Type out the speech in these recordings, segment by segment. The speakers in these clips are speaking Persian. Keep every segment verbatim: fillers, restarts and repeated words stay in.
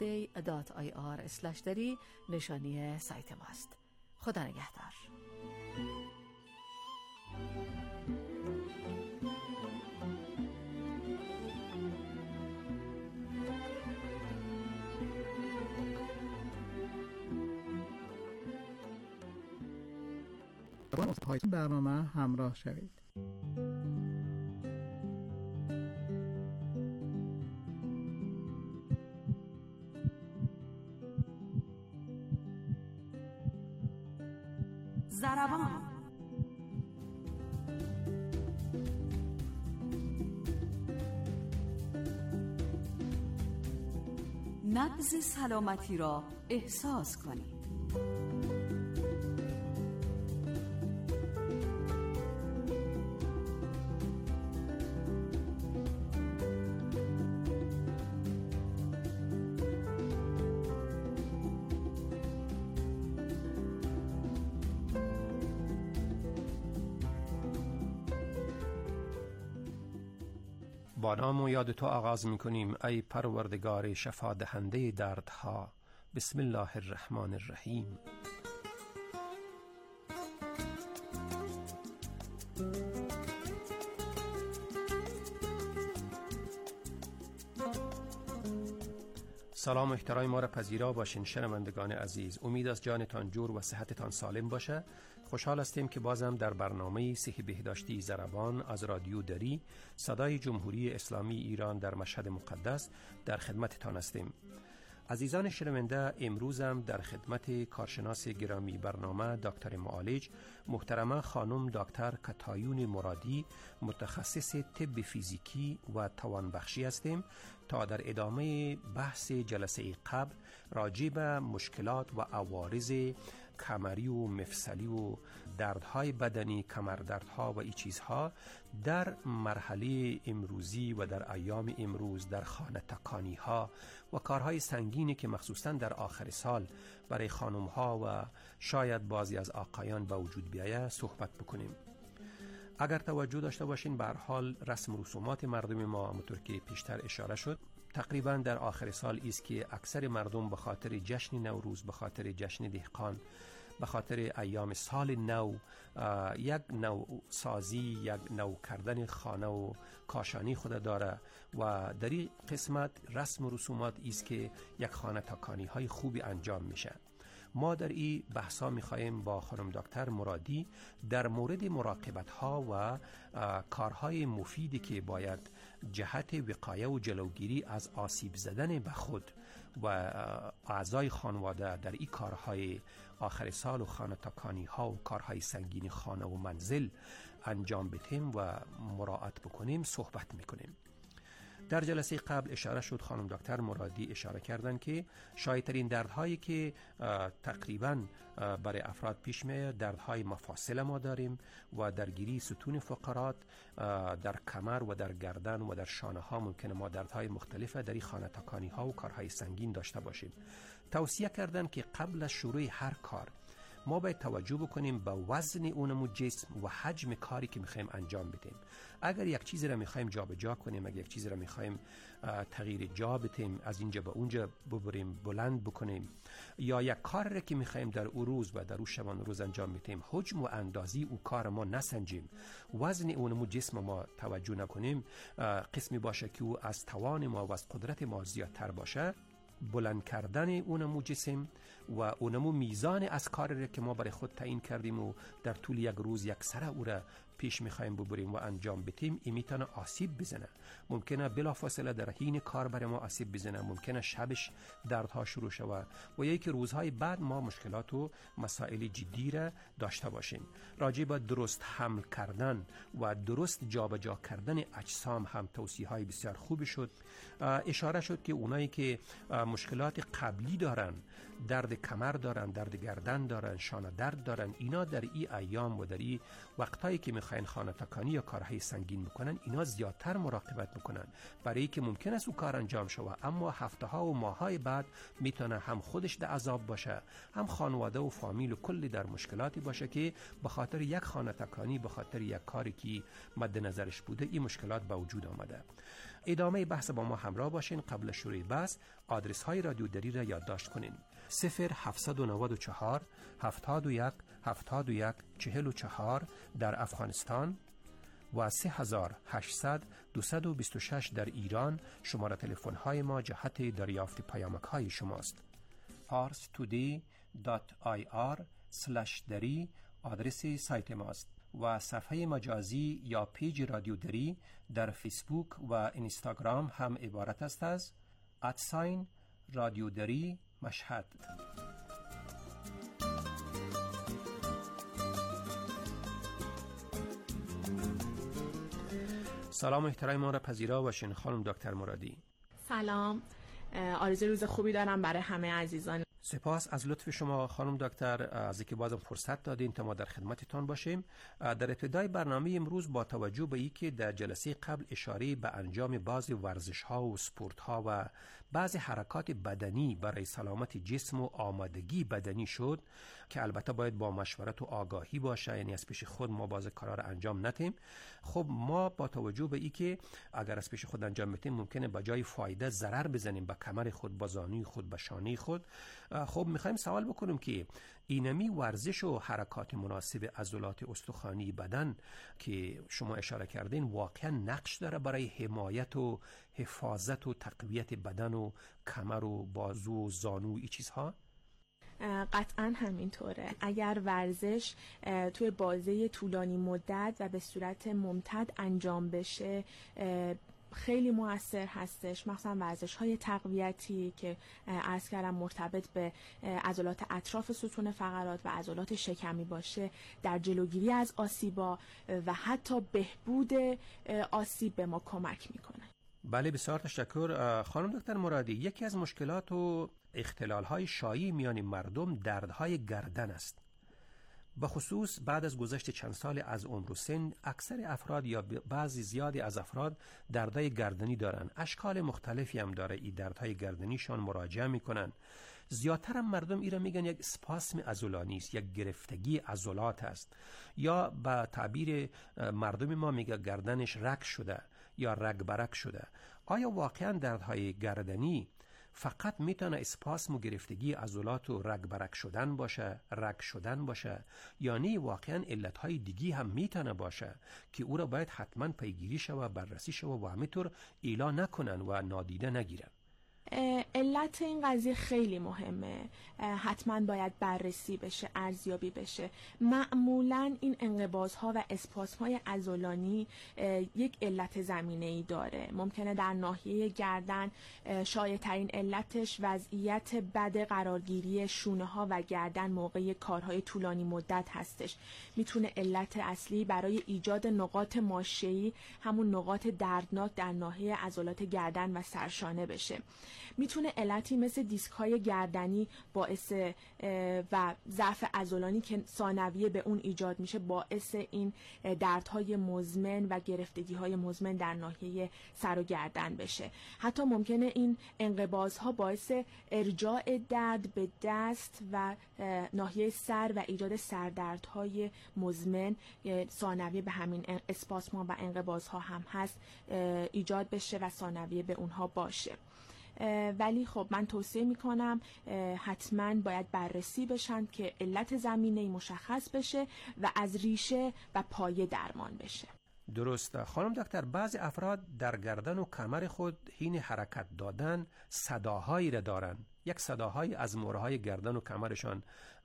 دی دات آی آر اسلش دری نشانی سایت ماست. خدا نگهدار. با پایتون برنامه همراه شوید. زربان نبض سلامتی را احساس کنید. با نام و یاد تو آغاز می‌کنیم ای پروردگار شفا دهنده دردها. بسم الله الرحمن الرحیم. سلام و احترام ما را پذیرا باشین شنوندگان عزیز. امید از جانتان جور و صحتتان سالم باشه. خوشحال هستیم که بازم در برنامه صحی بهداشتی زربان از رادیو دری صدای جمهوری اسلامی ایران در مشهد مقدس در خدمتتان هستیم. عزیزان شنونده، امروزم در خدمت کارشناس گرامی برنامه دکتر معالج محترمه خانم دکتر کتایون مرادی متخصص طب فیزیکی و توانبخشی هستیم تا در ادامه بحث جلسه قبل راجع به مشکلات و عوارض کمری و مفصلی و دردهای بدنی، کمردردها و این چیزها در مرحله امروزی و در ایام امروز در خانه تکانی ها و کارهای سنگینی که مخصوصا در آخر سال برای خانم ها و شاید بعضی از آقایان به وجود بیایه صحبت بکنیم. اگر توجه داشته باشین به هر حال رسم و رسومات مردم ما همونطور که پیشتر اشاره شد تقریبا در آخر سال است که اکثر مردم به خاطر جشن نوروز، به خاطر جشن دهقان، به خاطر ایام سال نو یک نو سازی، یک نو کردن خانه و کاشانی خود داره و در این قسمت رسم و رسومات است که یک خانه تکانی های خوبی انجام میشه. ما در این بحثا میخواهیم با خانم دکتر مرادی در مورد مراقبت ها و کارهای مفیدی که باید جهت وقایه و جلوگیری از آسیب زدن به خود و اعضای خانواده در این کارهای آخر سال و خانه تکانی ها و کارهای سنگین خانه و منزل انجام بدیم و مراعات بکنیم صحبت میکنیم. در جلسه قبل اشاره شد، خانم دکتر مرادی اشاره کردن که شایدترین دردهایی که تقریبا برای افراد پیش میاد دردهای مفاصل ما داریم و درگیری ستون فقرات در کمر و در گردن و در شانه ها ممکنه ما دردهای مختلف در این خانه تکانی ها و کارهای سنگین داشته باشیم. توصیه کردن که قبل از شروع هر کار ما باید توجه بکنیم به وزن اونمو جسم و حجم کاری که میخوایم انجام بدیم. اگر یک چیزی را میخوایم جابجا کنیم، اگر یک چیزی را میخوایم تغییر جا بدیم، از اینجا به اونجا ببریم، بلند بکنیم، یا یک کار را که میخوایم در او روز و در او شبانه روز انجام بدیم حجم و اندازی او کار ما نسنجیم، وزن اونمو جسم ما توجه نکنیم، قسمی باشه که او از توان ما و از قدرت ما زیادتر باشه، بلند کردن اونمو جسم و اونمو میزان از کار را که ما برای خود تعیین کردیم و در طول یک روز یک سره او را پیش میخوایم ببریم و انجام بدیم، این میتونه آسیب بزنه. ممکنه بلافاصله در حین کار برای ما آسیب بزنه، ممکنه شبش دردها شروع شود و یا اینکه روزهای بعد ما مشکلات و مسائل جدی را داشته باشیم. راجع به درست حمل کردن و درست جابجا کردن اجسام هم توصیه های بسیار خوبی شد. اشاره شد که اونایی که مشکلات قبلی دارن، درد کمر دارن، درد گردن دارن، شانه درد دارن، اینا در این ایام و در این وقتایی که میخواین خانه تکانی یا کارهای سنگین بکنن اینا زیادتر مراقبت بکنن، برای که ممکن است او کار انجام شود اما هفته ها و ماه های بعد میتونه هم خودش در عذاب باشه، هم خانواده و فامیل و کلی در مشکلاتی باشه که به خاطر یک خانه تکانی، به خاطر یک کاری که مد نظرش بوده این مشکلات به وجود آمده. ادامه بحث با ما همراه باشین. قبل شروع بحث آدرس های رادیو دری را یادداشت کنین: صفر هفت نه چهار هفتاد و یک هفتاد و یک چهل و چهار در افغانستان و سه هزار و هشتصد دویست و بیست و شش در ایران. شماره تلفن های ما جهت دریافت پیامک های شماست. پارس تودی دات آی آر سلش دری آدرس سایت ماست و صفحه مجازی یا پیج رادیو دری در فیسبوک و اینستاگرام هم عبارت است از ادساین رادیو دری مشهد. سلام احترام ما را پذیرا باشین خانم دکتر مرادی. سلام، آرزوی روز خوبی دارم برای همه عزیزان. سپاس از لطف شما خانم دکتر، از اینکه بازم فرصت دادین تا ما در خدمتتان باشیم. در ابتدای برنامه امروز با توجه به اینکه در جلسه قبل اشاره به انجام بعضی ورزش‌ها و سپورت‌ها و بعضی حرکات بدنی برای سلامت جسم و آمادگی بدنی شد که البته باید با مشورت و آگاهی باشه، یعنی از پیش خود ما بعضی کارا رو انجام ندیم. خب ما با توجه به اینکه اگر از پیش خود انجام بدیم ممکنه به جای فایده ضرر بزنیم به کمر خود، به زانوی خود، به شانه خود. خب میخوایم سوال بکنیم که اینمی ورزش و حرکات مناسب عضلات استخوانی بدن که شما اشاره کردین واقعا نقش داره برای حمایت و حفاظت و تقویت بدن و کمر و بازو و زانو ای چیزها؟ قطعا همینطوره. اگر ورزش توی بازه طولانی مدت و به صورت ممتد انجام بشه خیلی مؤثر هستش، مثلا ورزش های تقویتی که عرض کردم مرتبط به عضلات اطراف ستون فقرات و عضلات شکمی باشه، در جلوگیری از آسیبا و حتی بهبود آسیب به ما کمک میکنه. بله، بسیار تشکر خانم دکتر مرادی. یکی از مشکلات و اختلال‌های شایع میان مردم دردهای گردن است. به خصوص بعد از گذشت چند سال از عمر و سن، اکثر افراد یا بعضی زیادی از افراد دردهای گردنی دارن. اشکال مختلفی هم داره. این دردهای گردنیشان مراجعه میکنن. زیادتر هم مردم ایرا میگن یک اسپاسم عضلانی است، یک گرفتگی عضلات است، یا به تعبیر مردم ما میگه گردنش رگ شده یا رگ برگ شده. آیا واقعا دردهای گردنی فقط میتونه اسپاسم و گرفتگی عضلات و رگ برگ شدن باشه، رگ شدن باشه، یا نه واقعا علتهای دیگی هم میتونه باشه که او را باید حتما پیگیری شوه، بررسی شوه و همینطور ایلا نکنن و نادیده نگیرن؟ علت این قضیه خیلی مهمه، حتما باید بررسی بشه، ارزیابی بشه. معمولا این انقباض‌ها و اسپاسم‌های عضلانی یک علت زمینه‌ای داره. ممکنه در ناحیه گردن شایع‌ترین علتش وضعیت بد قرارگیری شونه‌ها و گردن موقع کارهای طولانی مدت هستش. میتونه علت اصلی برای ایجاد نقاط ماشه‌ای، همون نقاط دردناک در ناحیه عضلات گردن و سرشانه بشه. میتونه علتی مثل دیسک های گردنی باعث و ضعف عضلانی که ثانویه به اون ایجاد میشه باعث این دردهای مزمن و گرفتگی های مزمن در ناحیه سر و گردن بشه. حتی ممکنه این انقباض ها باعث ارجاع درد به دست و ناحیه سر و ایجاد سردردهای مزمن ثانویه به همین اسپاسم ها و انقباض ها هم هست ایجاد بشه و ثانویه به اونها باشه. ولی خب من توصیه میکنم حتما باید بررسی بشن که علت زمینه‌ای مشخص بشه و از ریشه و پایه درمان بشه. درسته خانم دکتر. بعضی افراد در گردن و کمر خود حین حرکت دادن صداهایی را دارن. یک صداهایی از مهرهای گردن و کمرشان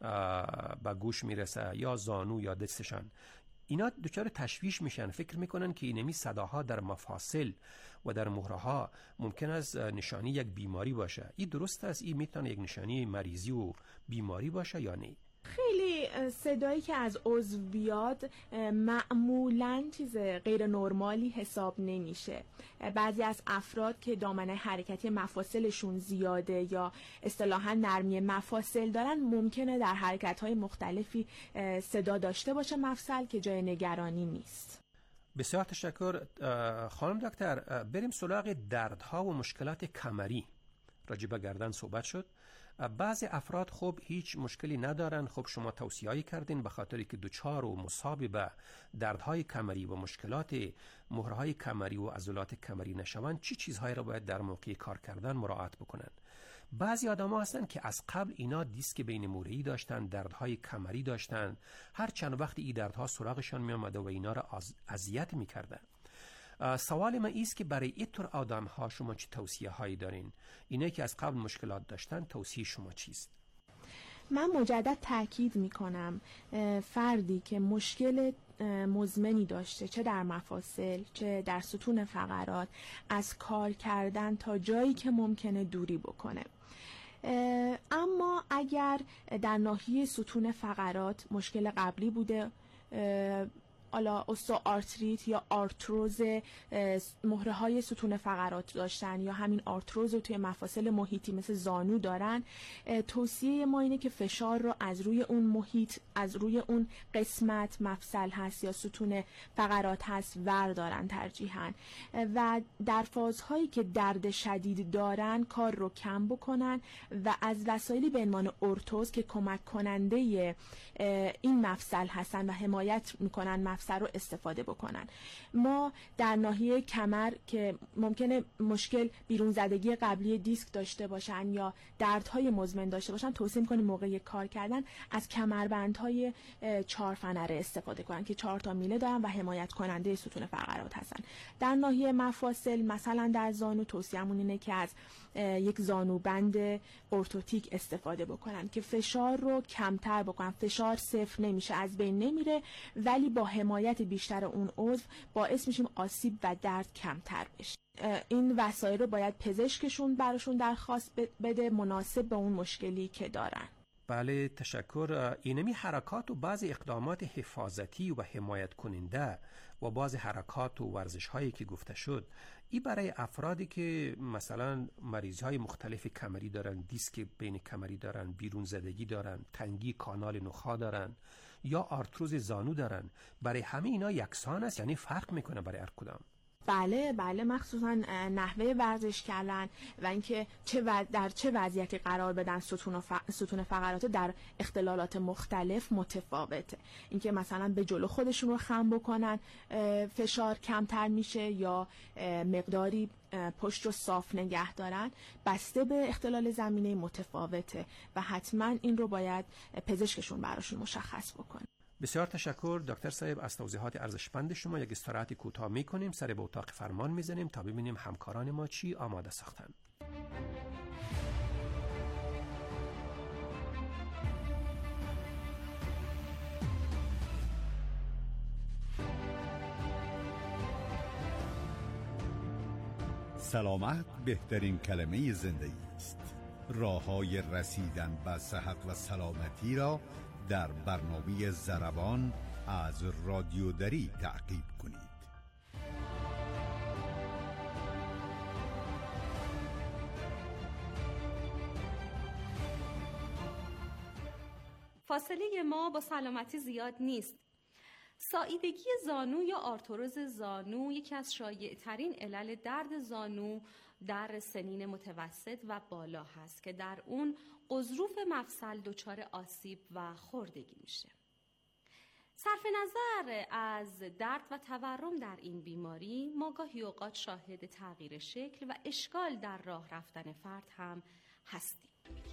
به گوش میرسه، یا زانو یا دستشان. اینا دچار تشویش میشن، فکر میکنن که اینمی صداها در مفاصل و در مهره‌ها ممکن است نشانی یک بیماری باشه. این درست است؟ این میتونه یک نشانی مریضی و بیماری باشه یا نه؟ خیلی صدایی که از عضو بیاد معمولاً چیز غیر نرمالی حساب نمیشه. بعضی از افراد که دامنه حرکتی مفاصلشون زیاده یا اصطلاحاً نرمی مفاصل دارن ممکنه در حرکت‌های مختلفی صدا داشته باشه مفصل که جای نگرانی نیست. بسیار تشکر خانم دکتر. بریم سراغ دردها و مشکلات کمری. راجع به گردن صحبت شد. بعضی افراد خب هیچ مشکلی ندارن. خب شما توصیه‌ای کردین به خاطری که دوچار و مصاب به دردهای کمری و مشکلات مهرهای کمری و عضلات کمری نشوند، چی چیزهایی را باید در موقع کار کردن مراعات بکنن؟ بعضی آدم‌ها هستن که از قبل اینا دیسک بین موره‌ای داشتن، دردهای کمری داشتن، هر چند وقت این دردها سراغشان می آمده و اینا را اذیت می‌کردن. سوال من ایست که برای این طور آدم‌ها شما چه توصیه هایی دارین؟ اینه که از قبل مشکلات داشتن، توصیه شما چیست؟ من مجدد تاکید میکنم فردی که مشکل مزمنی داشته، چه در مفاصل چه در ستون فقرات، از کار کردن تا جایی که ممکنه دوری بکنه. اما اگر در ناحیه ستون فقرات مشکل قبلی بوده، حالا اوستئوآرتریت یا آرتروز مهره های ستون فقرات داشتن یا همین آرتروز رو توی مفاصل محیطی مثل زانو دارن، توصیه ما اینه که فشار رو از روی اون محیط، از روی اون قسمت مفصل هست یا ستون فقرات هست وردارن ترجیحاً، و در فازهایی که درد شدید دارن کار رو کم بکنن و از وسایلی به عنوان ارتوز که کمک کننده این مفصل هستن و حمایت میکنن مفصل رو استفاده بکنن. ما در ناحیه کمر که ممکنه مشکل بیرون زدگی قبلی دیسک داشته باشن یا دردهای مزمن داشته باشن، توصیه میکنیم موقع کار کردن از کمربندهای چهار فنره استفاده کنن که چهار تا میله دارن و حمایت کننده ستون فقرات هستن. در ناحیه مفاصل مثلا در زانو توصیه‌مون اینه که از یک زانوبند ارتوتیک استفاده بکنن که فشار رو کمتر بکنن. فشار صفر نمیشه، از بین نمیره، ولی با حمایت بیشتر اون عضو باعث میشیم آسیب و درد کمتر بشه. این وسایل رو باید پزشکشون براشون درخواست بده مناسب به اون مشکلی که دارن. بله تشکر. اینمی حرکات و بعض اقدامات حفاظتی و حمایت کننده و بعض حرکات و ورزش هایی که گفته شد، این برای افرادی که مثلا مریض های مختلف کمری دارن، دیسک بین کمری دارن، بیرون زدگی دارن، تنگی کانال نخاع دارن یا آرتروز زانو دارن، برای همه اینا یکسان است؟ یعنی فرق میکنه برای هر کدام؟ بله بله، مخصوصا نحوه ورزش کردن و اینکه چه و... در چه وضعیتی قرار بدن ستون و ف... ستون فقرات در اختلالات مختلف متفاوته. اینکه مثلا به جلو خودشون رو خم بکنن فشار کمتر میشه یا مقداری پشت رو صاف نگه دارن، بسته به اختلال زمینه متفاوته و حتما این رو باید پزشکشون براشون مشخص بکنه. بسیار تشکر دکتر صاحب از توضیحات ارزشمند شما. یک استراحت کوتاه میکنیم، سر به اتاق فرمان میزنیم تا ببینیم همکاران ما چی آماده ساختن. سلامت بهترین کلمه زندگی است. راه‌های رسیدن به صحت و سلامتی را در برنامه ضربان از رادیو دری تعقیب کنید. فاصله ما با سلامتی زیاد نیست. ساییدگی زانو یا آرتروز زانو یکی از شایع‌ترین علل درد زانو در سنین متوسط و بالا هست که در اون غضروف مفصل دچار آسیب و خوردگی میشه. صرف نظر از درد و تورم در این بیماری، ما گاهی اوقات شاهد تغییر شکل و اشکال در راه رفتن فرد هم هستیم.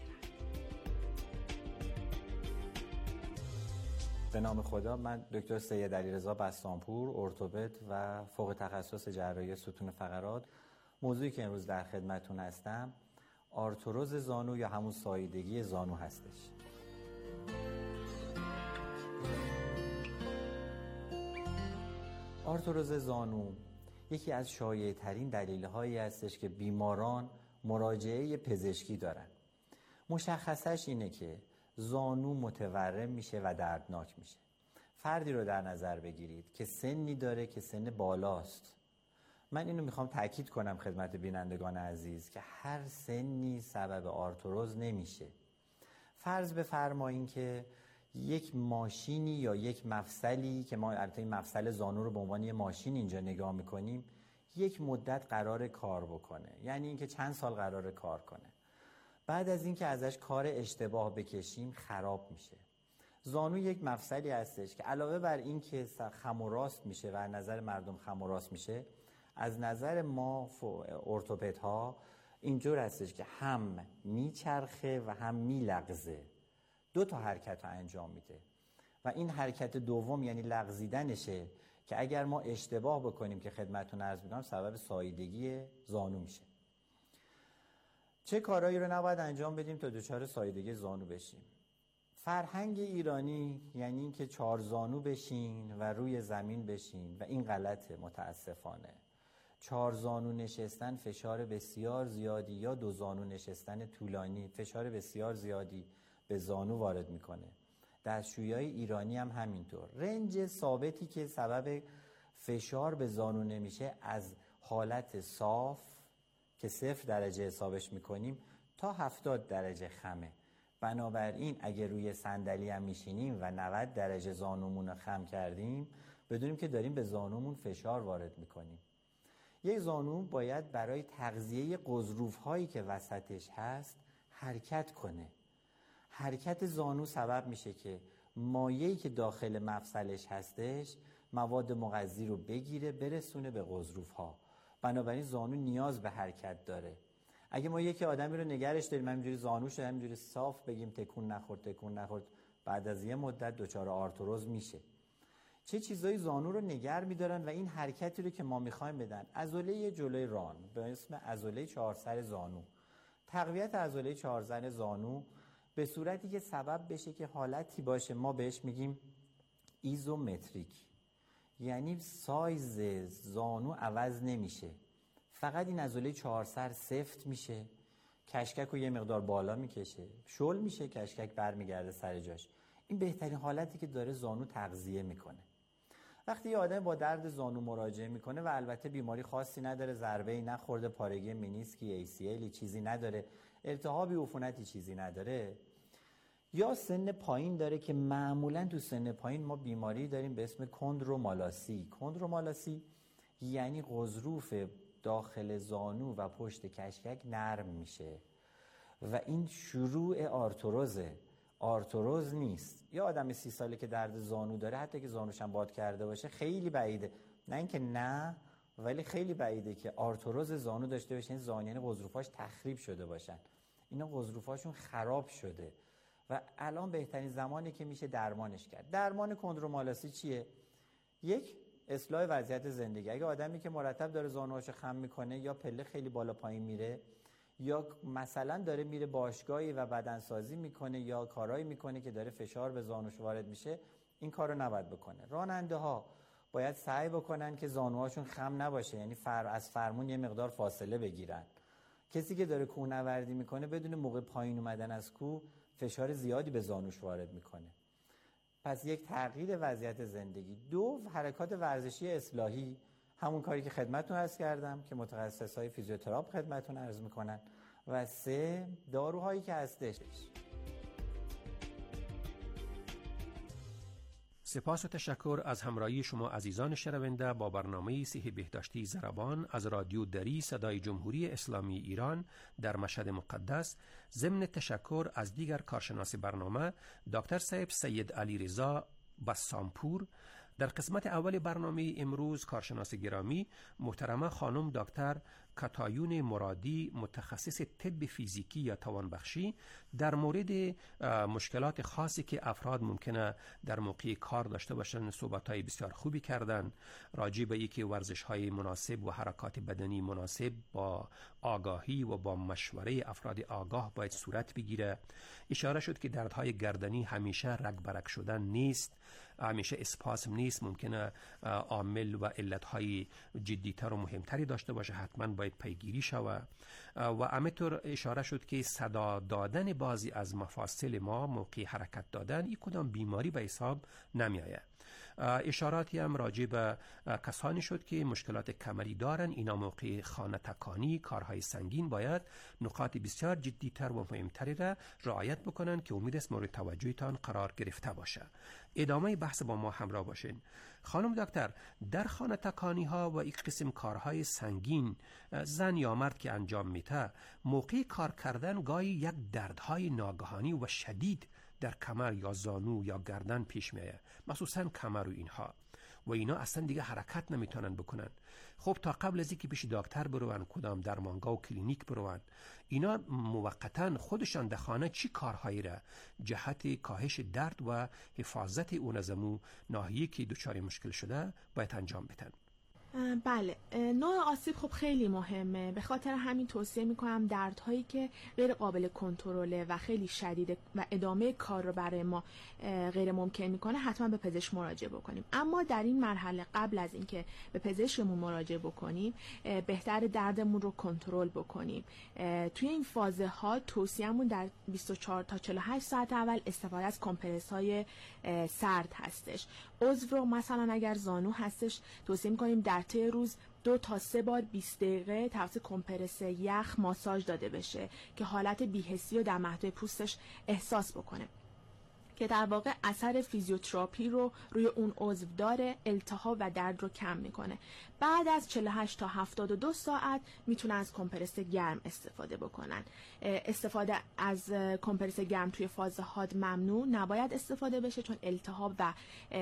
به نام خدا، من دکتر سید علیرضا بستانپور، ارتوپد و فوق تخصص جراحی ستون فقرات. موضوعی که امروز در خدمتتون هستم آرتروز زانو یا همون ساییدگی زانو هستش. آرتروز زانو یکی از شایع‌ترین دلایل‌هایی هستش که بیماران مراجعه پزشکی دارن. مشخصش اینه که زانو متورم میشه و دردناک میشه. فردی رو در نظر بگیرید که سنی داره که سن بالاست. من اینو میخوام تأکید کنم خدمت بینندگان عزیز که هر سنی سبب آرتروز نمیشه. فرض بفرمایید که یک ماشینی یا یک مفصلی که ما البته این مفصل زانو رو به عنوان یه ماشین اینجا نگاه میکنیم یک مدت قرار کار بکنه، یعنی اینکه چند سال قرار کار کنه. بعد از اینکه ازش کار اشتباه بکشیم خراب میشه. زانو یک مفصلی هستش که علاوه بر این که خم و راست میشه و از نظر مردم خم و راست میشه، از نظر ما ارتوپدها اینجور هستش که هم میچرخه و هم میلغزه، دو تا حرکت رو انجام میده و این حرکت دوم یعنی لغزیدنشه که اگر ما اشتباه بکنیم که خدمتتون عرض میکنم سبب ساییدگی زانو میشه. چه کارهایی رو نباید انجام بدیم تا دچار ساییدگی زانو بشیم؟ فرهنگ ایرانی یعنی این که چهار زانو بشین و روی زمین بشین و این غلطه متاسفانه. چهار زانو نشستن فشار بسیار زیادی یا دو زانو نشستن طولانی فشار بسیار زیادی به زانو وارد میکنه. دستشویی‌های ایرانی هم همینطور. رنج ثابتی که سبب فشار به زانو نمیشه از حالت صاف که صفر درجه حسابش میکنیم تا هفتاد درجه خمه. بنابراین اگه روی صندلی هم میشینیم و نود درجه زانومون رو خم کردیم بدونیم که داریم به زانومون فشار وارد میکنیم. یک زانو باید برای تغذیه غضروف هایی که وسطش هست حرکت کنه. حرکت زانو سبب میشه که مایعی که داخل مفصلش هستش مواد مغذی رو بگیره برسونه به غضروف ها. بنابراین زانو نیاز به حرکت داره. اگه ما یکی آدمی رو نگرش داریم همینجوری زانوش همینجوری صاف بگیم تکون نخورد تکون نخورد، بعد از یه مدت دچار آرتروز میشه. چه چیزایی زانو رو نگر میدارن و این حرکتی رو که ما میخوایم بدن، عضله جلوی ران به اسم عضله چهارسر زانو، تقویت عضله چهارسر زانو به صورتی که سبب بشه که حالتی باشه ما بهش میگیم ایزومتریک، یعنی سایز زانو عوض نمیشه، فقط این عضله چهارسر سفت میشه، کشکک رو یه مقدار بالا میکشه، شل میشه، کشکک برمیگرده سر جاش. این بهترین حالتی که داره زانو تغذیه میکنه. وقتی یه آدم با درد زانو مراجعه میکنه و البته بیماری خاصی نداره، ضربه‌ای نخورده، پارگی مینیسکی، ای سی ال چیزی نداره، التهابی عفونتی چیزی نداره، یا سن پایین داره که معمولا تو سن پایین ما بیماری داریم به اسم کندرومالاسی. کندرومالاسی یعنی غضروف داخل زانو و پشت کشکک نرم میشه و این شروع آرتروزه، آرتروز نیست. یا آدم سی ساله که درد زانو داره حتی که زانوش هم باد کرده باشه خیلی بعیده، نه اینکه نه ولی خیلی بعیده که آرتروز زانو داشته باشه، این زانو یعنی غضروفاش تخریب شده باشن، اینا غضروفاشون خراب شده و الان بهترین زمانی که میشه درمانش کرد. درمان کندرومالاسی چیه؟ یک، اصلاح وضعیت زندگی. اگه آدمی که مرتب داره زانوهاشو خم میکنه یا پله خیلی بالا پایین میره یا مثلا داره میره باشگاهی و بدنسازی میکنه یا کارایی میکنه که داره فشار به زانوش وارد میشه، این کارو نباید بکنه. راننده ها باید سعی بکنن که زانوهاشون خم نباشه، یعنی فر از فرمون یه مقدار فاصله بگیرن. کسی که داره کوهنوردی میکنه بدون موقع پایین اومدن از کوه فشار زیادی به زانوش وارد میکنه. پس یک تغییر وضعیت زندگی. دو، حرکات ورزشی اصلاحی، همون کاری که خدمتتون عرض کردم که متخصصای فیزیوتراپ خدمتتون عرض میکنن. و سه، داروهایی که هستش. سپاس و تشکر از همراهی شما عزیزان شنونده با برنامه صحی بهداشتی ضربان از رادیو دری صدای جمهوری اسلامی ایران در مشهد مقدس. ضمن تشکر از دیگر کارشناس برنامه دکتر صاحب سید علی رضا بسامپور. در قسمت اول برنامه امروز کارشناس گرامی محترمه خانم دکتر کتایون مرادی متخصص طب فیزیکی یا توانبخشی در مورد مشکلات خاصی که افراد ممکنه در موقع کار داشته باشن صحبت‌های بسیار خوبی کردن راجع به اینکه ورزش‌های مناسب و حرکات بدنی مناسب با آگاهی و با مشوره افراد آگاه باید صورت بگیره. اشاره شد که دردهای گردنی همیشه رگ برگ شدن نیست، همیشه اسپاسم نیست، ممکنه عامل و علتهای جدیتر و مهمتری داشته باشه، حتما باید پیگیری شوه. و همینطور اشاره شد که صدا دادن بعضی از مفاصل ما موقع حرکت دادن این کدام بیماری به حساب نمی آید. اشاراتی هم راجع به کسانی شد که مشکلات کمری دارن. اینا موقع خانه تکانی، کارهای سنگین باید نقاط بسیار جدیتر و مهمتری را رعایت بکنن که امید است مورد توجهتان قرار گرفته باشه. ادامه بحث با ما همراه باشین. خانم دکتر، در خانه تکانی ها و یک قسم کارهای سنگین زن یا مرد که انجام میده، موقع کار کردن گاهی یک دردهای ناگهانی و شدید در کمر یا زانو یا گردن پیش میاد، مخصوصا کمر و اینها، و اینا اصلا دیگه حرکت نمیتونن بکنن. خب تا قبل از اینکه پیش دکتر برون، کدام درمانگاه و کلینیک برون، اینا موقتا خودشان در خانه چی کارهایی را جهت کاهش درد و حفاظت اون از امو ناحیه‌ای که دچار مشکل شده باید انجام بدن؟ بله، نوع آسیب خب خیلی مهمه. به خاطر همین توصیه میکنم دردهایی که غیر قابل کنترله و خیلی شدیده و ادامه کار رو برای ما غیر ممکن میکنه حتما به پزشک مراجعه بکنیم. اما در این مرحله قبل از اینکه به پزشکمون مراجعه بکنیم بهتر دردمون رو کنترل بکنیم. توی این فازه ها توصیه‌مون در بیست و چهار تا چهل و هشت ساعت اول استفاده از کمپرس های سرد هستش. عضو رو مثلا اگر زانو هستش توصیه میکنیم در طی روز دو تا سه بار بیست دقیقه توسط کمپرس یخ ماساژ داده بشه که حالت بی‌حسی رو در محدوده پوستش احساس بکنه، که در واقع اثر فیزیوتراپی رو روی اون عضو داره، التهاب و درد رو کم میکنه. بعد از چهل و هشت تا هفتاد و دو ساعت میتونن از کمپرس گرم استفاده بکنن. استفاده از کمپرس گرم توی فاز حاد ممنوع، نباید استفاده بشه چون التهاب و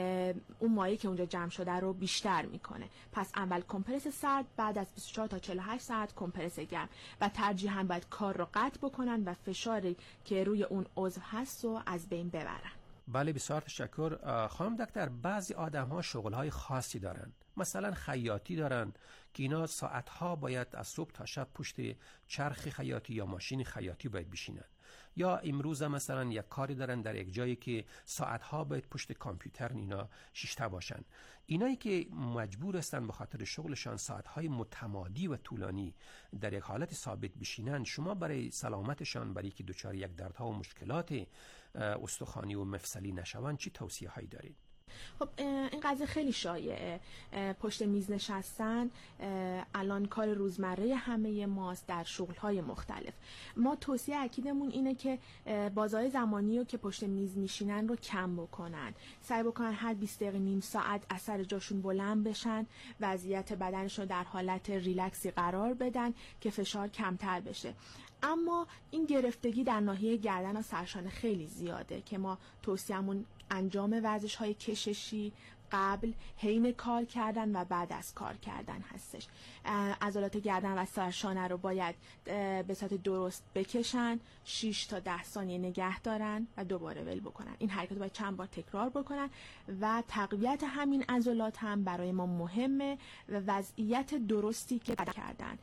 اون مایعی که اونجا جمع شده رو بیشتر میکنه. پس اول کمپرس سرد، بعد از بیست و چهار تا چهل و هشت ساعت کمپرس گرم، و ترجیحاً باید کار رو قطع بکنن و فشاری که روی اون عضو هست رو از بین ببرن. بله، بسیار تشکر. خانم دکتر، بعضی آدم ها شغل های خاصی دارن، مثلا خیاطی دارن که اینا ساعت ها باید از صبح تا شب پشت چرخ خیاطی یا ماشین خیاطی باید بشینن، یا امروز مثلا یک کاری دارن در یک جایی که ساعت ها باید پشت کامپیوتر اینا شیشته باشن. اینایی که مجبور هستن به خاطر شغلشان ساعت های متمادی و طولانی در یک حالت ثابت بشینن، شما برای سلامتشان، برای که دچار یک دردها و مشکلات استخوانی و مفصلی نشوند چی توصیه هایی دارید؟ خب این قضیه خیلی شایعه. پشت میز نشستن الان کار روزمره همه ماست در شغل‌های مختلف. ما توصیه اکیدمون اینه که بازهای زمانی رو که پشت میز میشینن رو کم بکنن. سعی بکنن هر بیست دقیقه نیم ساعت از سر جاشون بلند بشن، وضعیت بدنشون در حالت ریلکسی قرار بدن که فشار کمتر بشه. اما این گرفتگی در ناحیه گردن و سرشانه خیلی زیاده که ما توصیه‌مون انجام ورزش‌های کششی قبل، حین کار کردن و بعد از کار کردن هستش. عضلات گردن و سرشانه رو باید به صورت درست بکشن، شش تا ده ثانیه نگه دارن و دوباره ول بکنن. این حرکت باید چند بار تکرار بکنن و تقویت همین عضلات هم برای ما مهمه و وضعیت درستی که کردن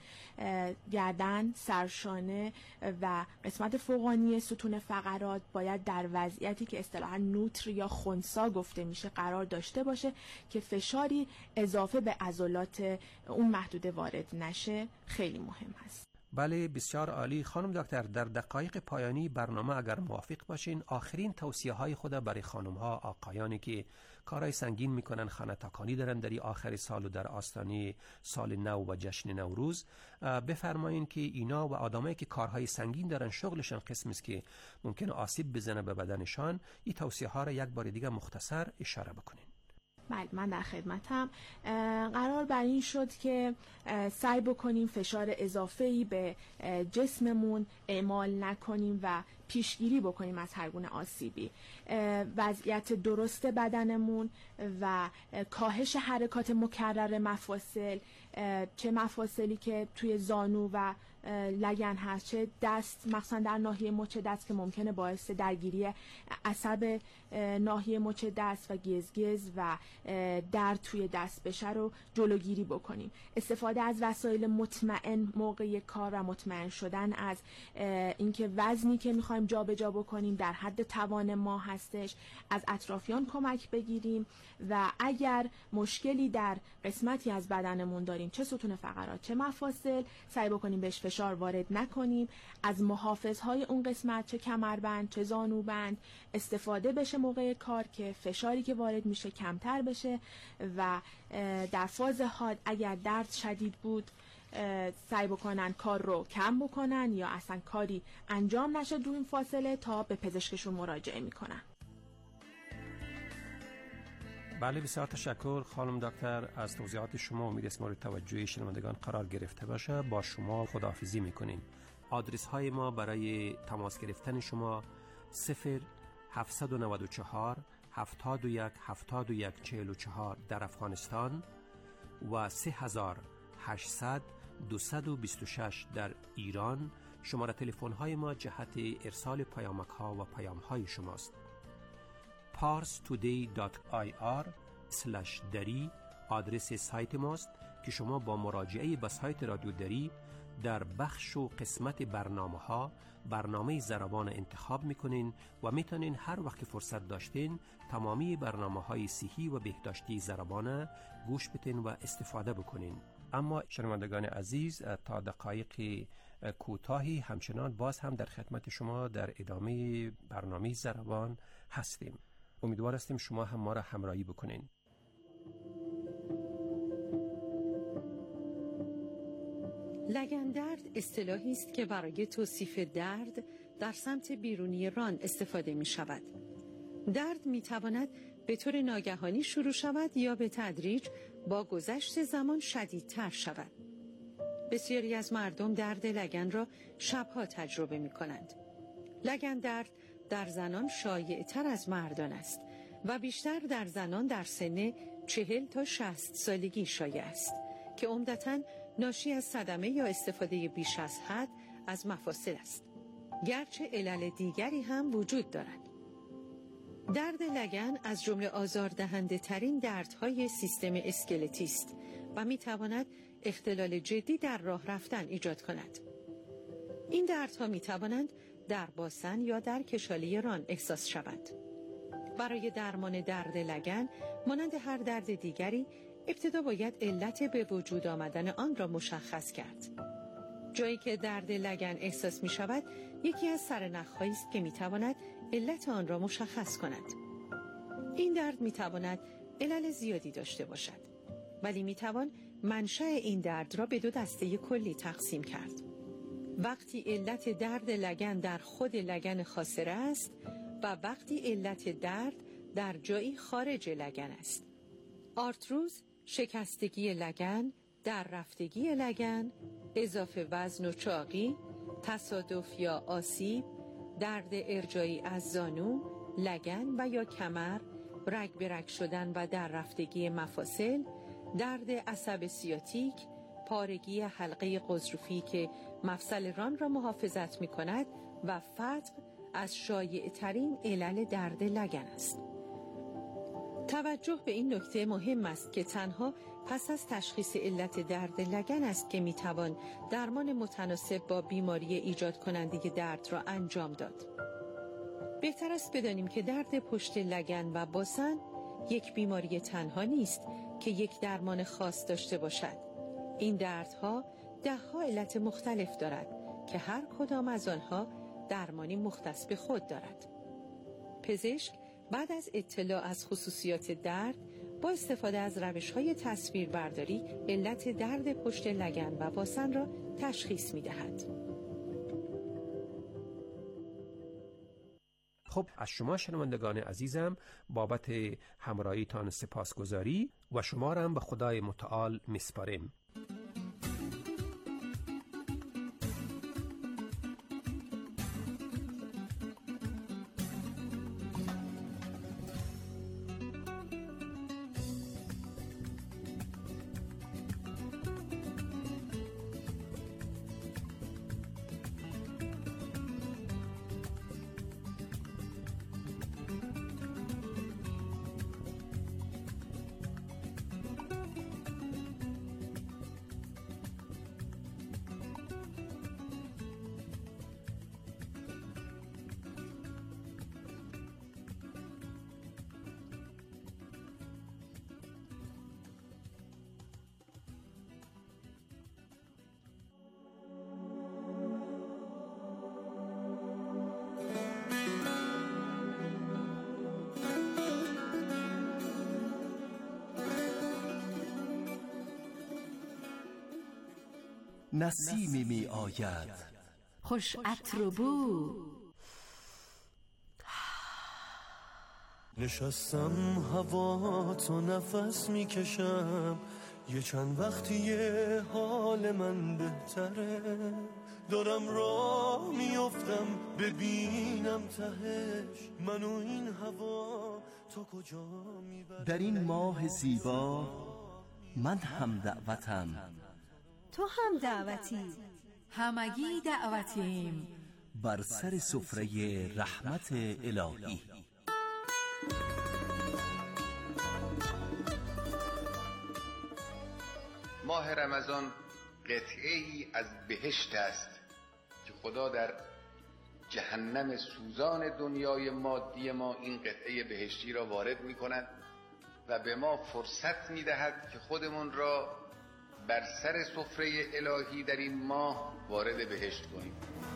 گردن، سرشانه و قسمت فوقانی ستون فقرات باید در وضعیتی که اصطلاحاً نوتر یا خنثی گفته میشه قرار داشته باشه که فشاری اضافه به عضلات اون محدوده وارد نشه. خیلی مهم هست. بله، بسیار عالی. خانم دکتر، در دقایق پایانی برنامه اگر موافق باشین آخرین توصیه های خود برای خانم ها، آقایانی که کارهای سنگین میکنن، خانه تکانی دارن در آخر سال و در آستانه سال نو و جشن نوروز، بفرمایین که اینا و آدمایی که کارهای سنگین دارن، شغلشان قسمی است که ممکنه آسیب بزنه به بدنشان، این توصیه ها را یک بار دیگه مختصر اشاره بکنین. بله، من در خدمتم. قرار بر این شد که سعی بکنیم فشار اضافه‌ای به جسممون اعمال نکنیم و پیشگیری بکنیم از هر گونه آسیبی. وضعیت درست بدنمون و کاهش حرکات مکرر مفاصل، چه مفاصلی که توی زانو و لگن هست، چه دست، مثلا در ناحیه مچ دست که ممکنه باعث درگیری عصب ناحیه مچ دست و گزگز و درد توی دست بشه رو جلوگیری بکنیم. استفاده از وسایل مطمئن موقع کار و مطمئن شدن از اینکه وزنی که میخوایم جابجا بکنیم در حد توان ما هستش، از اطرافیان کمک بگیریم و اگر مشکلی در قسمتی از بدنمون داریم، چه ستون فقرات چه مفاصل، سعی بکنیم بهش فشار فشار وارد نکنیم، از محافظهای اون قسمت چه کمربند چه زانوبند استفاده بشه موقع کار که فشاری که وارد میشه کمتر بشه و در فاز حاد اگر درد شدید بود سعی بکنن کار رو کم بکنن یا اصلا کاری انجام نشه در این فاصله تا به پزشکشون مراجعه میکنن. بله بسیار تشکر خانم دکتر از توضیحات شما. امید است مورد توجه شنوندگان قرار گرفته باشه. با شما خداحافظی میکنیم. آدرس های ما برای تماس گرفتن شما صفر هفت نه چهار هفتاد و یک هفتاد و یک چهل و چهار در افغانستان و سه هزار و هشتصد دویست و بیست و شش در ایران. شماره تلفن های ما جهت ارسال پیامک ها و پیام های شماست. پارس تودی دات آی آر اسلش دری آدرس سایت ماست که شما با مراجعه به سایت رادیو دری در بخش و قسمت برنامه ها برنامه ضربان انتخاب میکنین و میتونین هر وقت فرصت داشتین تمامی برنامه های صحی و بهداشتی ضربان گوش بتین و استفاده بکنین. اما شنوندگان عزیز تا دقایق کوتاهی همچنان باز هم در خدمت شما در ادامه برنامه ضربان هستیم. امیدوار هستیم شما هم ما را همراهی بکنین. لگن درد اصطلاحی است که برای توصیف درد در سمت بیرونی ران استفاده می شود. درد می تواند به طور ناگهانی شروع شود یا به تدریج با گذشت زمان شدیدتر شود. بسیاری از مردم درد لگن را شبها تجربه می کنند. لگن درد در زنان شایع تر از مردان است و بیشتر در زنان در سن چهل تا شصت سالگی شایع است که عمدتاً ناشی از صدمه یا استفاده بیش از حد از مفاصل است. گرچه علل دیگری هم وجود دارد. درد لگن از جمله آزاردهنده ترین دردهای سیستم اسکلتی است و می تواند اختلال جدی در راه رفتن ایجاد کند. این دردها می توانند در باسن یا در کشاله ران احساس شوند. برای درمان درد لگن مانند هر درد دیگری ابتدا باید علت به وجود آمدن آن را مشخص کرد. جایی که درد لگن احساس می شود یکی از سرنخ‌هایی است که می تواند علت آن را مشخص کند. این درد می تواند علل زیادی داشته باشد ولی می توان منشأ این درد را به دو دسته کلی تقسیم کرد. وقتی علت درد لگن در خود لگن خاصره است و وقتی علت درد در جایی خارج لگن است. آرتروز، شکستگی لگن، در رفتگی لگن، اضافه وزن و چاقی، تصادف یا آسیب، درد ارجایی از زانو، لگن و یا کمر، رگ به رگ شدن و در رفتگی مفاصل، درد عصب سیاتیک، پارگی حلقه غضروفی که مفصل ران را محافظت می کند و فتق از شایع ترین علل درد لگن است. توجه به این نکته مهم است که تنها پس از تشخیص علت درد لگن است که می توان درمان متناسب با بیماری ایجاد کننده درد را انجام داد. بهتر است بدانیم که درد پشت لگن و باسن یک بیماری تنها نیست که یک درمان خاص داشته باشد. این دردها ده ها علت مختلف دارد که هر کدام از آنها درمانی مختص به خود دارد. پزشک بعد از اطلاع از خصوصیات درد با استفاده از روش‌های تصویربرداری علت درد پشت لگن و باسن را تشخیص می‌دهد. خب از شما شنوندگان عزیزم بابت همراهیتان سپاسگزاری و شما را هم به خدای متعال میسپاریم. نسیمی می آید خوش عطر و بو. نشستم هوا تو نفس میکشم، یه چند وقتیه حال من بهتره، دارم راه میافتم ببینم تهش، منو این هوا تو کجا میبره. در این ماه زیبا من هم دعوتم، تو هم دعوتی، همگی دعوتیم بر سر سفره رحمت الهی. ماه رمضان قطعه ای از بهشت است که خدا در جهنم سوزان دنیای مادی ما این قطعه بهشتی را وارد می کند و به ما فرصت می دهد که خودمون را بر سر سفره الهی در این ماه وارد بهشت کنیم.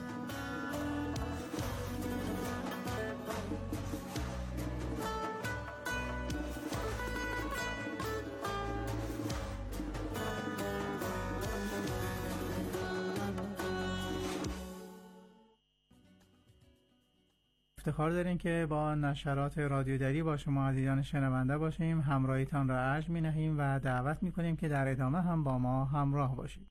افتخار داریم که با نشرات رادیو دری با شما عزیزان شنونده باشیم. همراهیتان را ارج می نهیم و دعوت می کنیم که در ادامه هم با ما همراه باشید.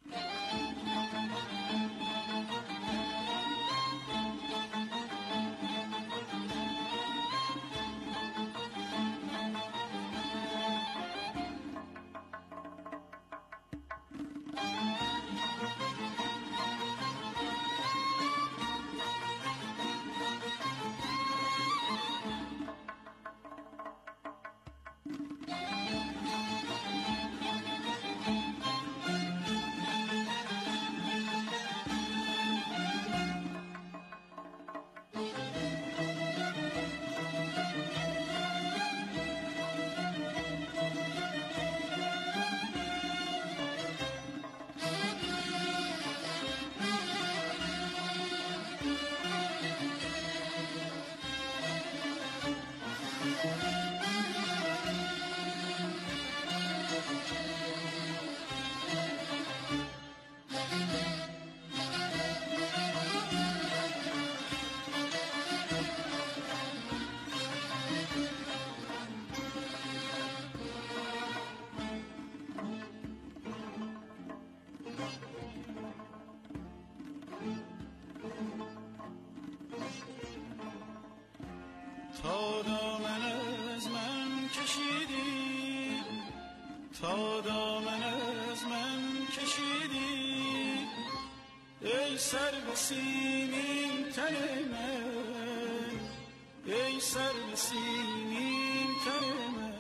تا دامن از من کشیدی، تا دامن از من کشیدی، ای سر به سیمین تن من، ای سر به سیمین تن من.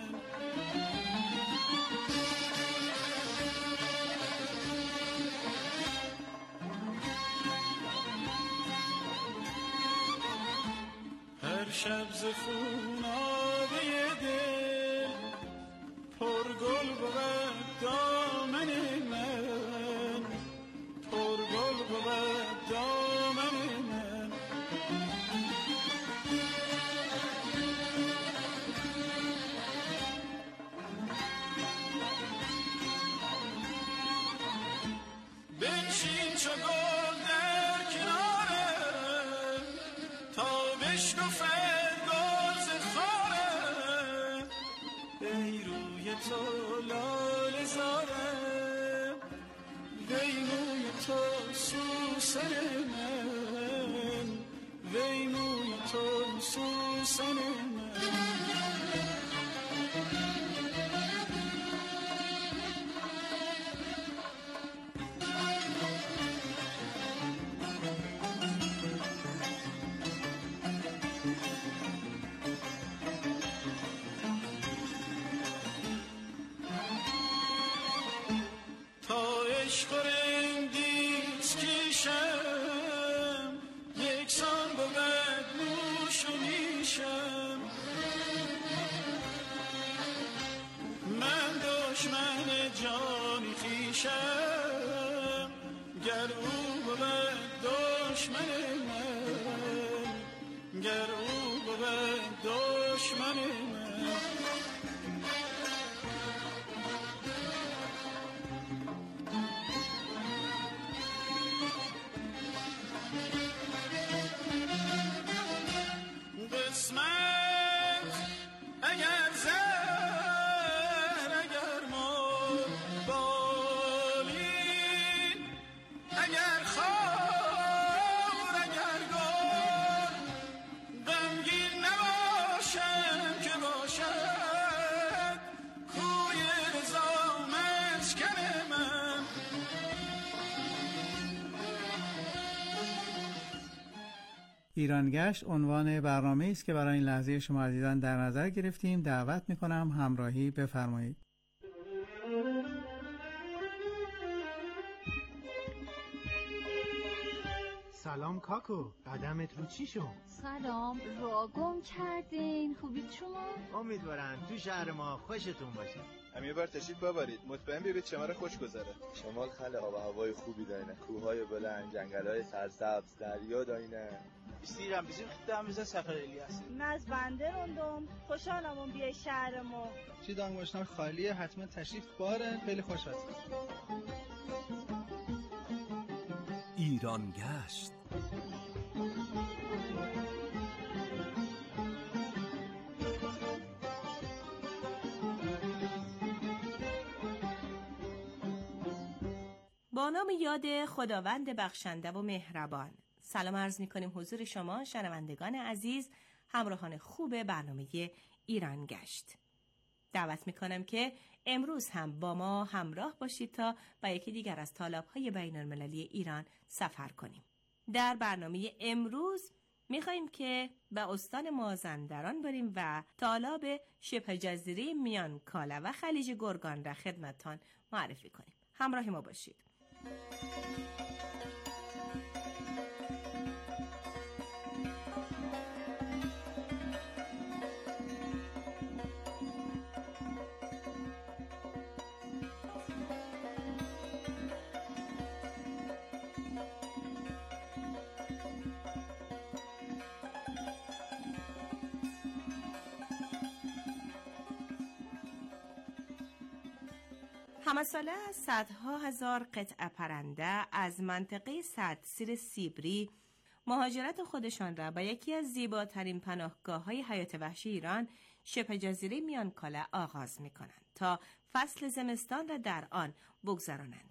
هر شب ز خونابه دل پر گل بود دامن من، پر گل بود دامن من. بنشین چو گل در کنارم تا بشکفد گل ز خارم، ای روی تو لاله زارم، وی موی تو سوسن من، وی موی تو سوسن من. عشق رندیز کشم، یکسان بود نوش و نیشم. من دشمن جان خویشم، گر او بود دشمن من، گر او بود دشمن من. ایرانگشت عنوان برنامه است که برای این لحظه شما عزیزان در نظر گرفتیم. دعوت میکنم همراهی بفرمایید. سلام کاکو، قدمت رو چی شد؟ سلام، راه گم کردین. خوبید شما؟ امیدوارم تو شهر ما خوشتون باشه. هم یه بار تشریف ببرید، مطمئن بیارید شما رو خوش گذره. شمال خیلی آب و هوای خوبی دارینه، کوههای بلند، جنگل‌های سرسبز، دریا دارینه. استیرم bizim خدامıza سفر الیاس. من از بنده روندم، خوشحالم اون بیای شهر ما. چی دانگوشتان خالیه، حتما تشریف باره، خیلی خوش هست. ایران گشت. با نام یاد خداوند بخشنده و مهربان. سلام عرض می‌کنیم حضور شما شنوندگان عزیز، همراهان خوب برنامه ایران گشت. دعوت می‌کنم که امروز هم با ما همراه باشید تا با یکی دیگر از طالاب‌های بین‌المللی ایران سفر کنیم. در برنامه امروز می‌خوایم که به استان مازندران بریم و طالاب شبه جزیره میانکاله و خلیج گرگان را خدمتتان معرفی کنیم. همراه ما باشید. همساله صدها هزار قطعه پرنده از منطقه سردسیر سیبری مهاجرت خودشان را به یکی از زیباترین پناهگاه‌های حیات وحشی ایران، شبه جزیره میانکاله آغاز می‌کنند تا فصل زمستان را در آن بگذرانند.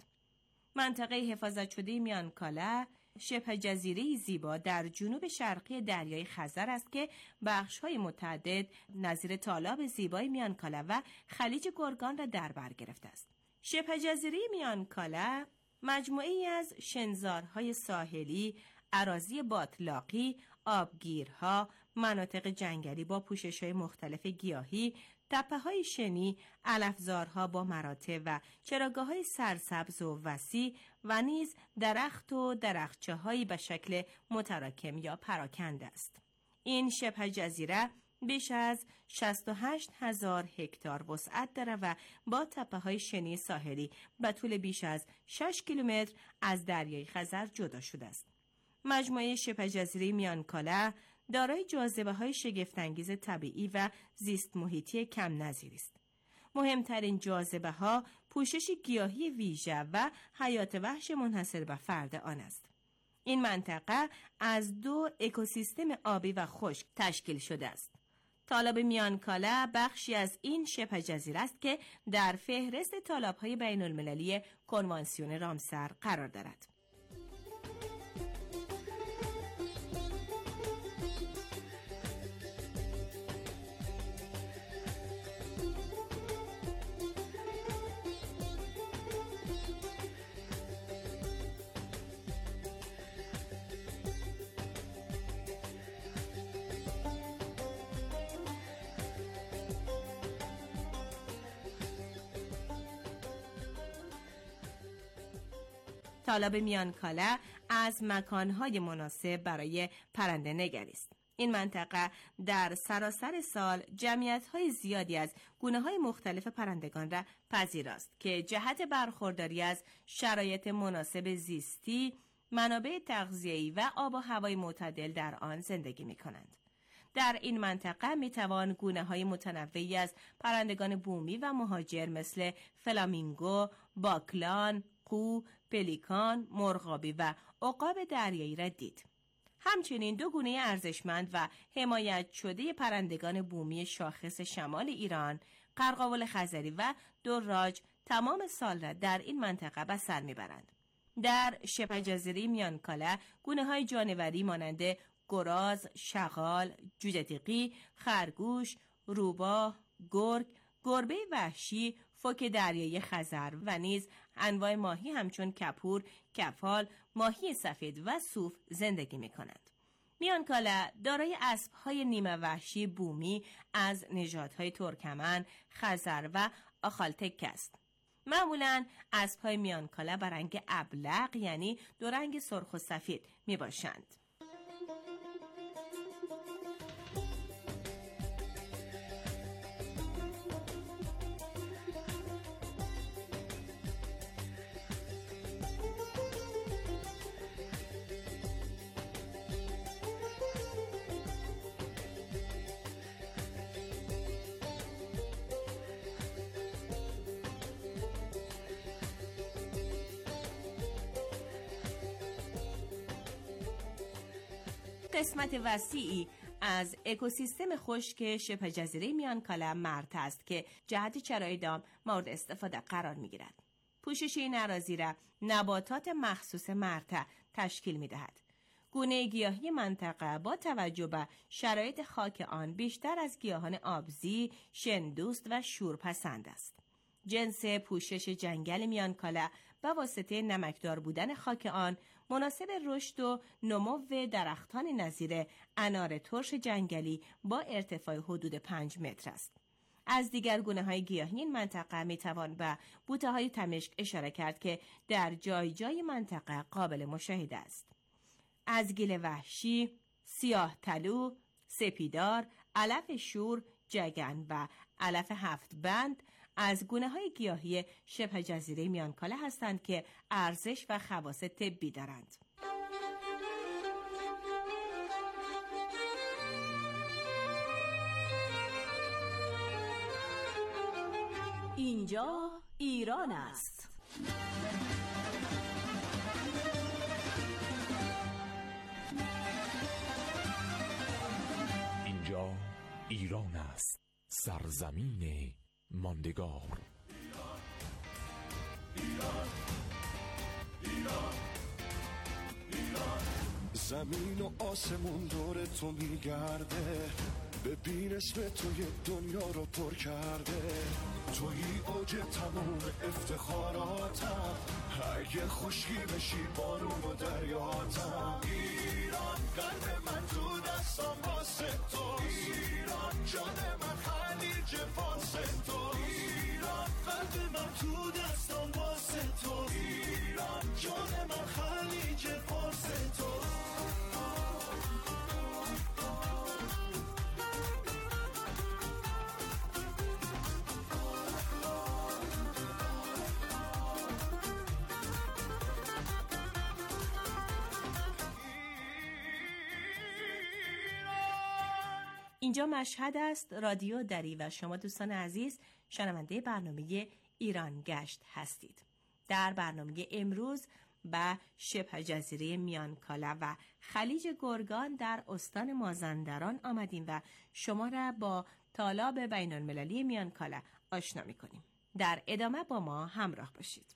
منطقه حفاظت شده میانکاله شبه جزیره زیبا در جنوب شرقی دریای خزر است که بخش‌های متعدد نظیر طالاب زیبای میانکاله و خلیج گرگان را در بر گرفته است. شبه جزیره میانکاله مجموعه‌ای از شنزارهای ساحلی، اراضی باتلاقی، آبگیرها، مناطق جنگلی با پوشش‌های مختلف گیاهی، تپه‌های شنی، علفزارها با مراتع و چراگاه‌های سرسبز و وسیع و نیز درخت و درختچه‌هایی به شکل متراکم یا پراکنده است. این شبه جزیره بیش از شصت و هشت هزار هکتار وسعت دارد و با تپه‌های شنی ساحلی به طول بیش از شش کیلومتر از دریای خزر جدا شده است. مجموعه شبه جزیره میانکاله دارای جاذبه‌های شگفت‌انگیز طبیعی و زیست محیطی کم نظیری است. مهمترین جاذبه‌ها پوشش گیاهی ویژه و حیات وحش منحصر به فرد آن است. این منطقه از دو اکوسیستم آبی و خشک تشکیل شده است. طالاب میانکاله بخشی از این شبه جزیره است که در فهرست طالاب‌های بین‌المللی کنوانسیون رامسر قرار دارد. طالاب میانکاله از مکانهای مناسب برای پرنده نگری است. این منطقه در سراسر سال جمعیت‌های زیادی از گونه‌های مختلف پرندگان را پذیر است که جهت برخورداری از شرایط مناسب زیستی، منابع تغذیه‌ای و آب و هوای معتدل در آن زندگی می‌کنند. در این منطقه می‌توان گونه‌های متنوعی از پرندگان بومی و مهاجر مثل فلامینگو، باکلان، قو، پلیکان، مرغابی و عقاب دریایی را دید. همچنین دو گونه ارزشمند و حمایت شده پرندگان بومی شاخص شمال ایران، قرقاول خزری و دراج تمام سال را در این منطقه به سر میبرند. در شبه جزیره میانکاله گونه‌های جانوری مانند گراز، شغال، جوجه خرگوش، روباه، گرگ، گربه وحشی، فوک دریایی خزر و نیز انواع ماهی همچون کپور، کفال، ماهی سفید و صوف زندگی می کنند. میانکاله دارای اسب‌های نیمه وحشی بومی از نژادهای ترکمن، خزر و آخالتک است. معمولاً اسب‌های میانکاله با رنگ ابلق یعنی دو رنگ سرخ و سفید می باشند. قسمت وسیعی از اکوسیستم خشک شبه جزیره میانکاله مرتع است که جهت چرای دام مورد استفاده قرار می گیرد. پوشش این اراضی را نباتات مخصوص مرتع تشکیل می دهد. گونه گیاهی منطقه با توجه به شرایط خاک آن بیشتر از گیاهان آبزی، شندوست و شورپسند است. جنس پوشش جنگل میانکاله به واسطه نمکدار بودن خاک آن مناسب رشد و نمو درختان نظیر انار ترش جنگلی با ارتفاع حدود پنج متر است. از دیگر گونه‌های گیاهی این منطقه میتوان به بوته‌های تمشک اشاره کرد که در جای جای منطقه قابل مشاهده است. از گل وحشی، سیاه طلو، سپیدار، علف شور، جگن و علف هفت بند از گونه‌های گیاهی شبه جزیره میانکاله هستند که ارزش و خواص طبی دارند. اینجا ایران است. اینجا ایران است، سرزمین ماندگار. ایران، ایران، ایران. زمین و آسمون دور تو میگرده، ببین اسم تو یه دنیا رو پر کرده. توی اوج تموم افتخاراتم، اگه خشکی بشی بارون و دریاتم. ایران قلب من تو دستم واسه تو، ایران جان من خلیج فارس تو، ایران قلب من تو دستم واسه تو، ایران جان من خلیج فارس تو. اینجا مشهد است، رادیو دری و شما دوستان عزیز شنونده برنامه ایران گشت هستید. در برنامه امروز به شبه جزیره میانکاله و خلیج گرگان در استان مازندران آمدیم و شما را با تالاب بین المللی میانکاله آشنا می‌کنیم. در ادامه با ما همراه باشید.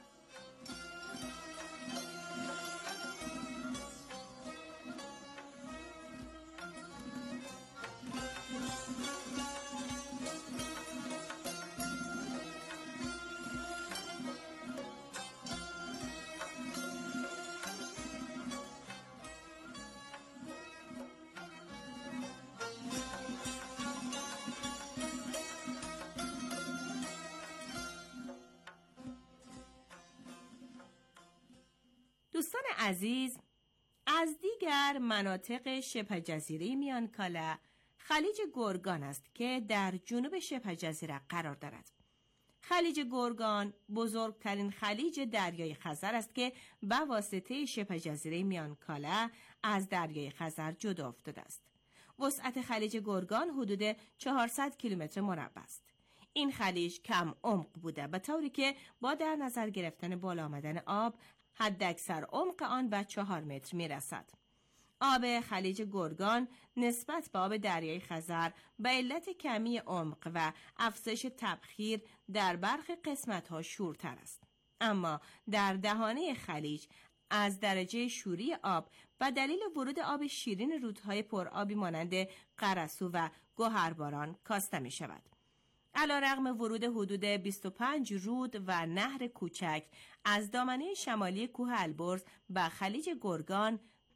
دوستان عزیز، از دیگر مناطق شبه جزیره میانکاله خلیج گرگان است که در جنوب شبه جزیره قرار دارد. خلیج گرگان بزرگترین خلیج دریای خزر است که به واسطه شبه جزیره میانکاله از دریای خزر جدا افتاده است. وسعت خلیج گرگان حدود چهارصد کیلومتر مربع است. این خلیج کم عمق بوده به طوری که با در نظر گرفتن بالا آمدن آب حداکثر عمق آن به چهار متر می رسد. آب خلیج گرگان نسبت به آب دریای خزر به علت کمی عمق و افزایش تبخیر در برخی قسمت‌ها شورتر است. اما در دهانه خلیج از درجه شوری آب و دلیل ورود آب شیرین رودهای پرآبی مانند قرسو و گوهرباران کاسته می شود. علیرغم ورود حدود بیست و پنج رود و نهر کوچک از دامنه شمالی کوه البرز به خلیج گرگان،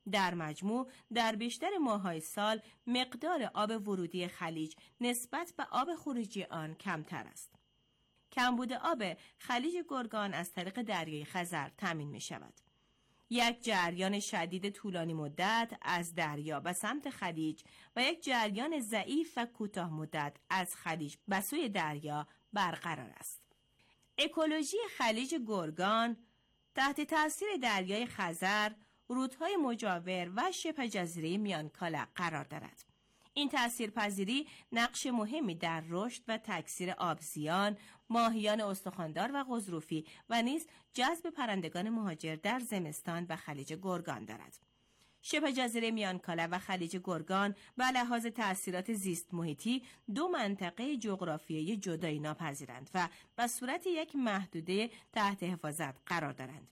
در مجموع در بیشتر ماه‌های سال مقدار آب ورودی خلیج نسبت به آب خروجی آن کمتر است. کمبود آب خلیج گرگان از طریق دریای خزر تامین می شود. یک جریان شدید طولانی مدت از دریا به سمت خلیج و یک جریان ضعیف و کوتاه مدت از خلیج به سوی دریا برقرار است. اکولوژی خلیج گرگان تحت تاثیر دریای خزر، رودهای مجاور و شبه جزیره میانکاله قرار دارد. این تاثیرپذیری نقش مهمی در رشد و تکثیر آبزیان، ماهیان استخوان‌دار و قزروفی و نیز جذب پرندگان مهاجر در زمستان و خلیج گرگان دارد. شبه جزیره میانکاله و خلیج گرگان به لحاظ تأثیرات زیست محیطی دو منطقه جغرافیایی جدایی ناپذیرند و به صورت یک محدوده تحت حفاظت قرار دارند.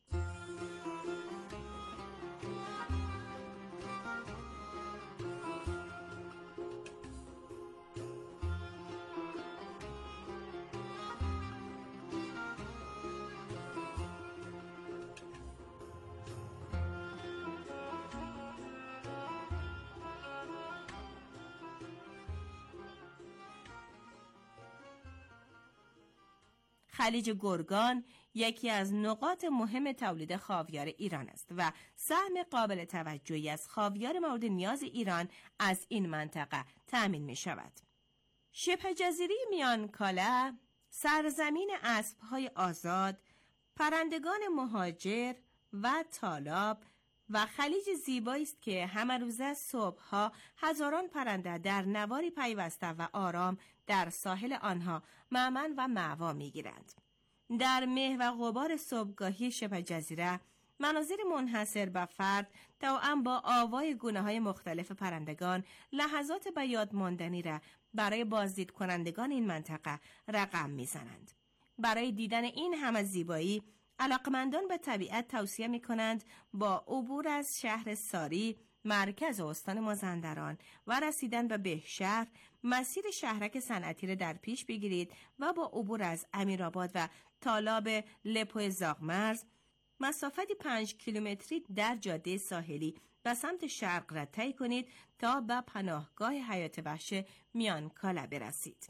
خلیج گرگان یکی از نقاط مهم تولید خاویار ایران است و سهم قابل توجهی از خاویار مورد نیاز ایران از این منطقه تأمین می شود. شبه جزیره میانکاله سرزمین اسب‌های آزاد، پرندگان مهاجر و تالاب و خلیج زیبایی است که همه روزه صبحها هزاران پرنده در نواری پیوسته و آرام در ساحل آنها مأمن و مأوا می‌گیرند. در مه و غبار صبحگاهی شبه جزیره مناظر منحصر به فرد توأم با آوای گونه‌های مختلف پرندگان لحظات به یاد ماندنی را برای بازدید کنندگان این منطقه رقم می‌زنند. برای دیدن این همه زیبایی علاقمندان به طبیعت توصیه می کنند با عبور از شهر ساری، مرکز استان مازندران و رسیدن به بهشهر، مسیر شهرک صنعتی را در پیش بگیرید و با عبور از امیرآباد و تالاب لپو زاغمرز مسافتی پنج کیلومتری در جاده ساحلی به سمت شرق را طی کنید تا به پناهگاه حیات وحش میانکاله برسید.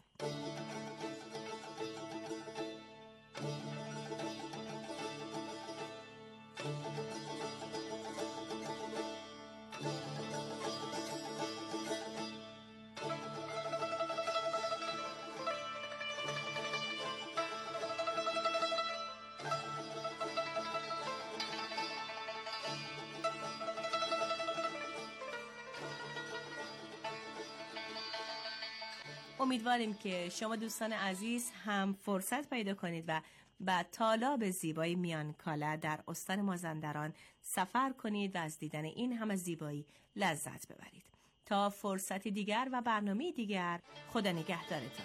امیدواریم که شما دوستان عزیز هم فرصت پیدا کنید و به تالاب زیبای میانکاله در استان مازندران سفر کنید و از دیدن این همه زیبایی لذت ببرید. تا فرصتی دیگر و برنامه دیگر، خدا نگهدارتان.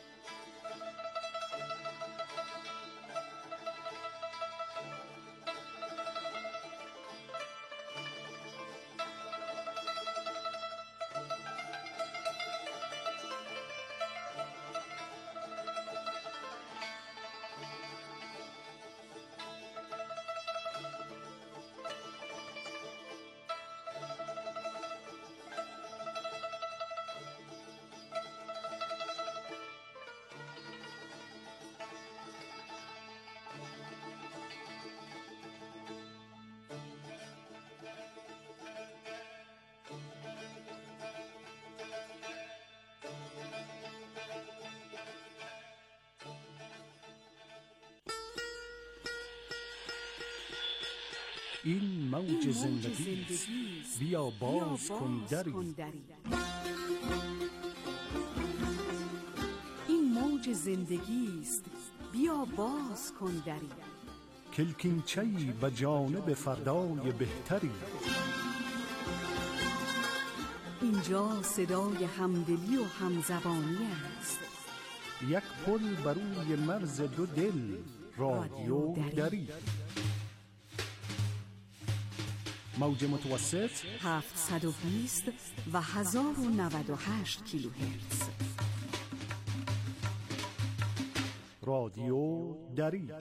این موج زندگی است، بیا باز کن دری. این موج زندگی است، بیا باز کن دری. کلکینچه‌ای به جانب فردای بهتری. اینجا صدای همدلی و همزبانی است. یک پل بر روی مرز دو دل، رادیو دری. موج متوسط هفتصد و بیست و هزار و نود و هشت کیلوهرتز. رادیو دری.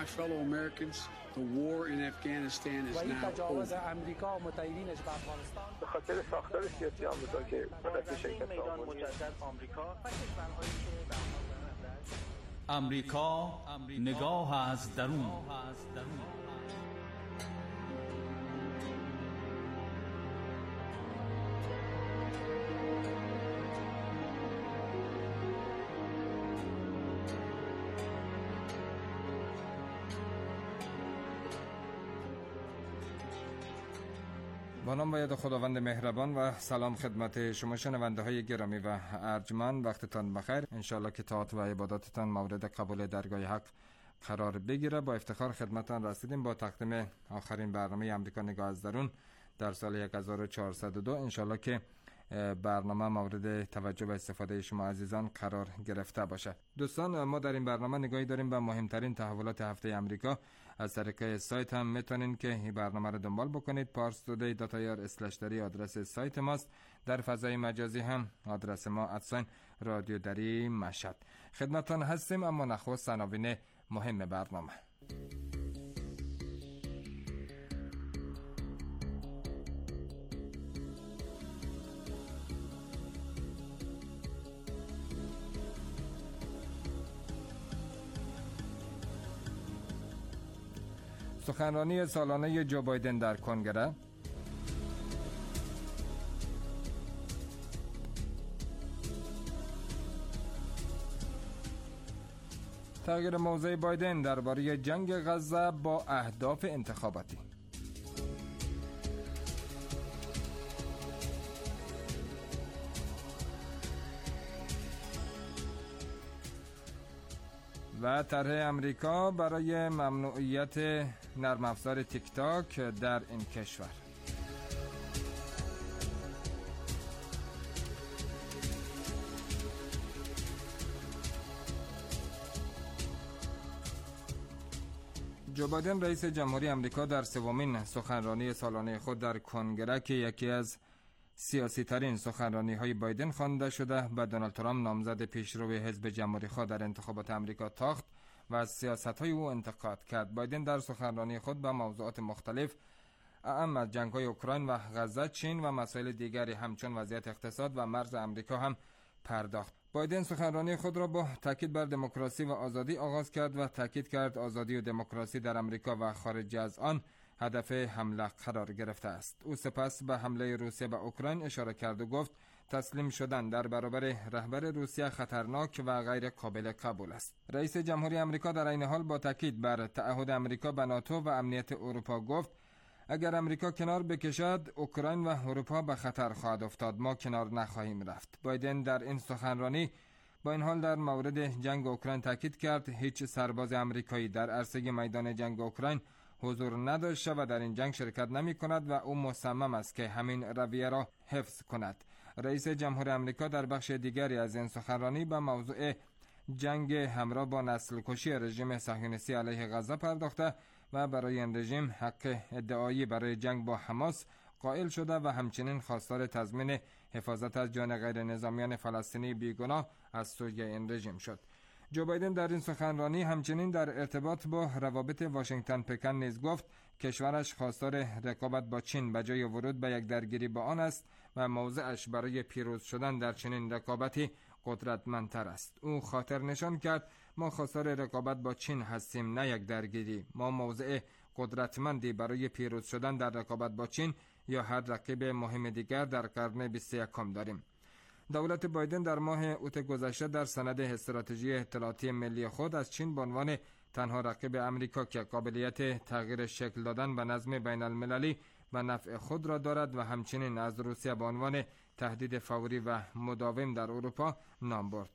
my fellow Americans, the war in Afghanistan is now over. آمریکا و متحدینش به افغانستان به خاطر ساختار سیاسی آمریکا که مدت شرکت میدان مجدد آمریکا و کشورهایی که به آمریکا نگاه از درون. با نام و یاد خداوند مهربان و سلام خدمت شما شنونده های گرامی و ارجمند، وقتتان بخیر. انشالله که طاعت و عباداتتان مورد قبول درگاه حق قرار بگیره. با افتخار خدمتتان رسیدیم با تقدیم آخرین برنامه امریکا نگاه از درون در سال هزار و چهارصد و دو. انشالله که برنامه مورد توجه و استفاده شما عزیزان قرار گرفته باشه. دوستان، ما در این برنامه نگاهی داریم به مهمترین تحولات هفته امریکا. از طریق سایت هم میتونین که این برنامه رو دنبال بکنید. پارس تودی دات آی آر اسلش دری آدرس سایت ماست. در فضای مجازی هم آدرس ما ادساین رادیو دری مشهد. خدمتتان هستیم، اما نخست عناوین مهم برنامه. سخنرانی سالانه جو بایدن در کنگره، تغییر موضع بایدن درباره جنگ غزه با اهداف انتخاباتی، و طرح امریکا برای ممنوعیت نرم افزار تیک تاک در این کشور. جو بایدن رئیس جمهوری امریکا در سومین سخنرانی سالانه خود در کنگره که یکی از سیاسی ترین سخنرانی های بایدن خوانده شده و دونالد ترامپ نامزد پیشرو حزب جمهوری خواهد در انتخابات امریکا تاخت و از سیاست های او انتقاد کرد. بایدن در سخنرانی خود به موضوعات مختلف اهم از جنگ های اوکراین و غزه، چین و مسائل دیگری همچون وضعیت اقتصاد و مرز امریکا هم پرداخت. بایدن سخنرانی خود را با تاکید بر دموکراسی و آزادی آغاز کرد و تاکید کرد آزادی و دموکراسی در امریکا و خارج از آن هدف حمله قرار گرفته است. او سپس به حمله روسیه به اوکراین اشاره کرد و گفت تسلیم شدن در برابر رهبر روسیه خطرناک و غیر قابل قبول است. رئیس جمهوری امریکا در این حال با تاکید بر تعهد امریکا به ناتو و امنیت اروپا گفت اگر امریکا کنار بکشد اوکراین و اروپا به خطر خواهد افتاد، ما کنار نخواهیم رفت. بایدن در این سخنرانی با این حال در مورد جنگ اوکراین تاکید کرد هیچ سرباز امریکایی در عرصه میدان جنگ اوکراین حضور نداشته و در این جنگ شرکت نمی کند و او مصمم است که همین رویه را حفظ کند. رئیس جمهور امریکا در بخش دیگری از این سخنرانی به موضوع جنگ همراه با نسل کشی رژیم صهیونیستی علیه غزه پرداخته و برای این رژیم حق ادعایی برای جنگ با حماس قائل شده و همچنین خواستار تضمین حفاظت از جان غیر نظامیان فلسطینی بیگناه از سوی این رژیم شد. جو بایدن در این سخنرانی همچنین در ارتباط با روابط واشنگتن پکن نیز گفت کشورش خواستار رقابت با چین به جای ورود به یک درگیری با آن است و موضعش برای پیروز شدن در چنین رقابتی قدرتمندتر است. او خاطر نشان کرد ما خواستار رقابت با چین هستیم، نه یک درگیری. ما موضع قدرتمندی برای پیروز شدن در رقابت با چین یا هر رقیب مهم دیگر در قرن بیست و یکم داریم. دولت بایدن در ماه اوت گذشته در سند استراتژی اطلاعاتی ملی خود از چین به عنوان تنها رقیب امریکا که قابلیت تغییر شکل دادن به نظم بین المللی و نفع خود را دارد و همچنین از روسیه به عنوان تهدید فوری و مداوم در اروپا نام برد.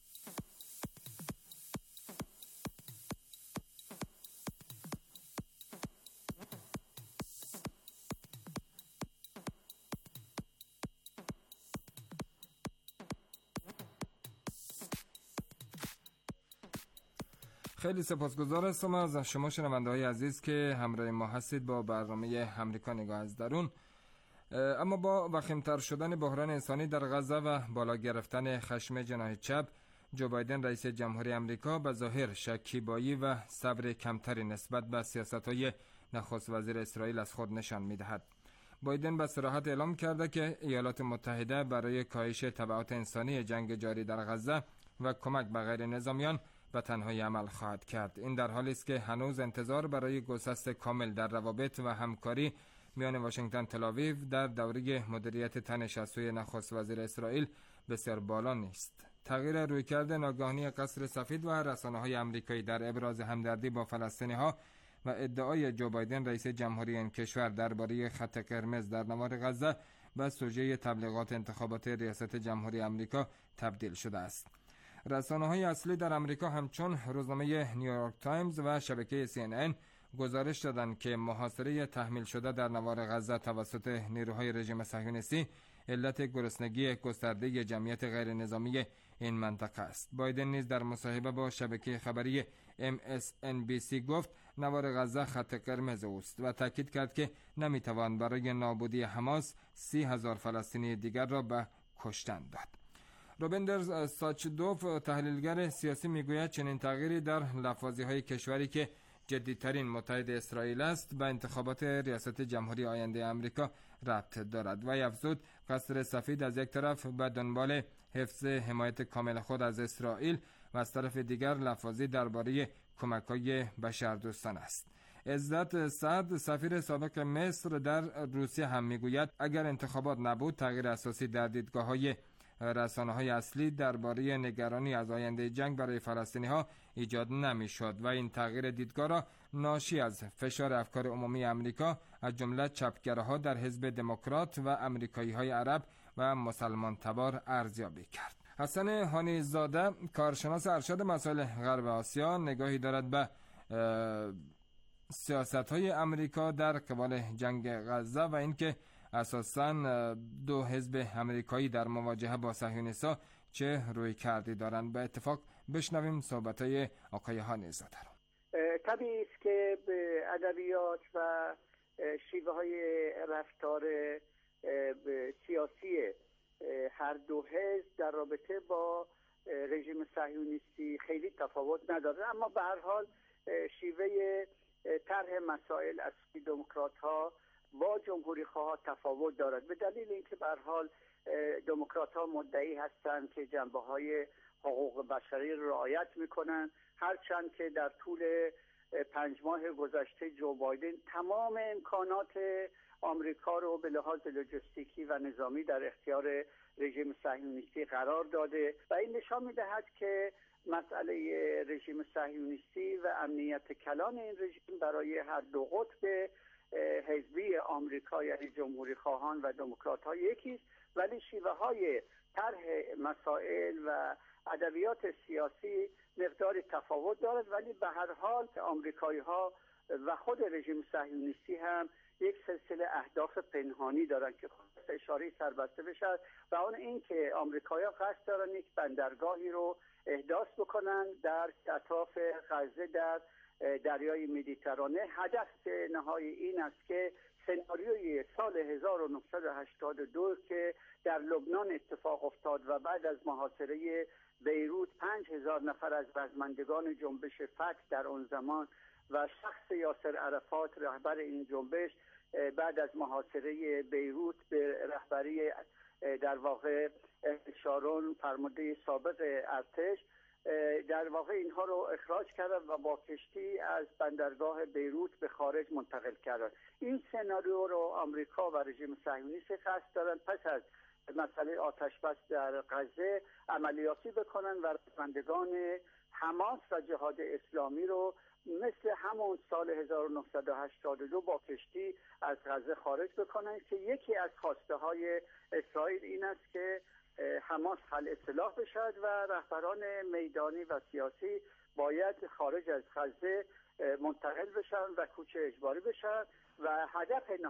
خیلی سپاسگزار هستم از شما شنونده های عزیز که همراه ما هستید با برنامه امریکا نگاه از درون. اما با وخیم‌تر شدن بحران انسانی در غزه و بالا گرفتن خشم جناح چپ جو بایدن رئیس جمهوری آمریکا به ظاهر شکیبایی و صبر کمتری نسبت به سیاست‌های نخست وزیر اسرائیل از خود نشان می‌دهد. بایدن به صراحت اعلام کرده که ایالات متحده برای کاهش تبعات انسانی جنگ جاری در غزه و کمک به غیر نظامیان به تنهایی عمل خواهد کرد. این در حالی است که هنوز انتظار برای گسست کامل در روابط و همکاری میان واشنگتن تل‌آویو در دوره مدیریت تن شصتوی نخست وزیر اسرائیل بسیار بالا نیست. تغییر رویکرد ناگهانی قصر سفید و رسانه‌های آمریکایی در ابراز همدردی با فلسطینی‌ها و ادعای جو بایدن رئیس جمهوری این کشور درباره خط قرمز در نوار غزه به سوژه تبلیغات انتخابات ریاست جمهوری آمریکا تبدیل شده است. رسانه‌های اصلی در آمریکا همچون روزنامه نیویورک تایمز و شبکه سی ان ان گزارش دادند که محاصره تحمیل شده در نوار غزه توسط نیروهای رژیم صهیونیستی علت گرسنگی گسترده جمعیت غیر نظامی این منطقه است. بایدن نیز در مصاحبه با شبکه خبری ام اس ان بی سی گفت نوار غزه خط قرمز اوست و تاکید کرد که نمیتوان برای نابودی حماس سی هزار فلسطینی دیگر را به کشتن داد. روبندر ساچدوف تحلیلگر سیاسی میگوید چنین تغییری در لفاظی‌های کشوری که جدیدترین متحد اسرائیل است به انتخابات ریاست جمهوری آینده آمریکا ربط دارد و افزود قصر سفید از یک طرف به دنبال حفظ حمایت کامل خود از اسرائیل و از طرف دیگر لفاظی درباره کمک‌های بشردوستان است. عزت سعد سفیر سابق مصر در روسیه هم میگوید اگر انتخابات نبود تغییر اساسی در دیدگاه‌های رسانه‌های اصلی درباره نگرانی از آینده جنگ برای فلسطینی‌ها ایجاد نمی‌شد و این تغییر دیدگاه را ناشی از فشار افکار عمومی آمریکا از جمله چپگراها در حزب دموکرات و آمریکایی‌های عرب و مسلمان تبار ارزیابی کرد. حسن هانی زاده کارشناس ارشد مسائل غرب آسیا نگاهی دارد به سیاست‌های آمریکا در قبال جنگ غزه و اینکه اساساً دو حزب آمریکایی در مواجهه با صهیونیست‌ها چه روی کردی دارند. به اتفاق بشنویم صحبت‌های آقای هانی زاده را. طبیعی است که به ادبیات و شیوه های رفتار سیاسی هر دو حزب در رابطه با رژیم صهیونیستی خیلی تفاوت نداره، اما به هر حال شیوه طرح مسائل از دموکرات ها با جمهوری خواه تفاوت دارد، به دلیل اینکه به هر حال دموکرات ها مدعی هستند که جنبه های حقوق بشری رعایت میکنن، هرچند که در طول پنج ماه گذشته جو بایدن تمام امکانات آمریکا رو به لحاظ لوجستیکی و نظامی در اختیار رژیم صهیونیستی قرار داده و این نشان میدهد که مسئله رژیم صهیونیستی و امنیت کلان این رژیم برای هر دو قطب حزبی آمریکا یعنی جمهوری خواهان و دموکرات ها یکیست، ولی شیوه های طرح مسائل و ادبیات سیاسی مقدار تفاوت دارد، ولی به هر حال آمریکایی ها و خود رژیم صهیونیستی هم یک سلسله اهداف پنهانی دارند که اشاره سربسته بشد و اون این که آمریکایی‌ها قصد دارن یک بندرگاهی رو احداث بکنن در اطراف غزه در دریای مدیترانه. هدف نهایی این است که سناریوی سال هزار و نهصد و هشتاد و دو که در لبنان اتفاق افتاد و بعد از محاصره بیروت پنج هزار نفر از رزمندگان جنبش فتح در اون زمان و شخص یاسر عرفات رهبر این جنبش بعد از محاصره بیروت به رهبری در واقع شارون فرمانده سابق ارتش در واقع اینها رو اخراج کردن و با کشتی از بندرگاه بیروت به خارج منتقل کردن. این سناریو رو آمریکا و رژیم صهیونیست قصد دارن پس از مسئله آتش بس در غزه عملیاتی بکنن و رزمندگان حماس و جهاد اسلامی رو مثل همون سال هزار و نهصد و هشتاد و دو با کشتی از غزه خارج بکنن که یکی از خواسته های اسرائیل این است که حماس خلع سلاح بشد و رهبران میدانی و سیاسی باید خارج از غزه منتقل بشن و کوچه اجباری بشن و هدف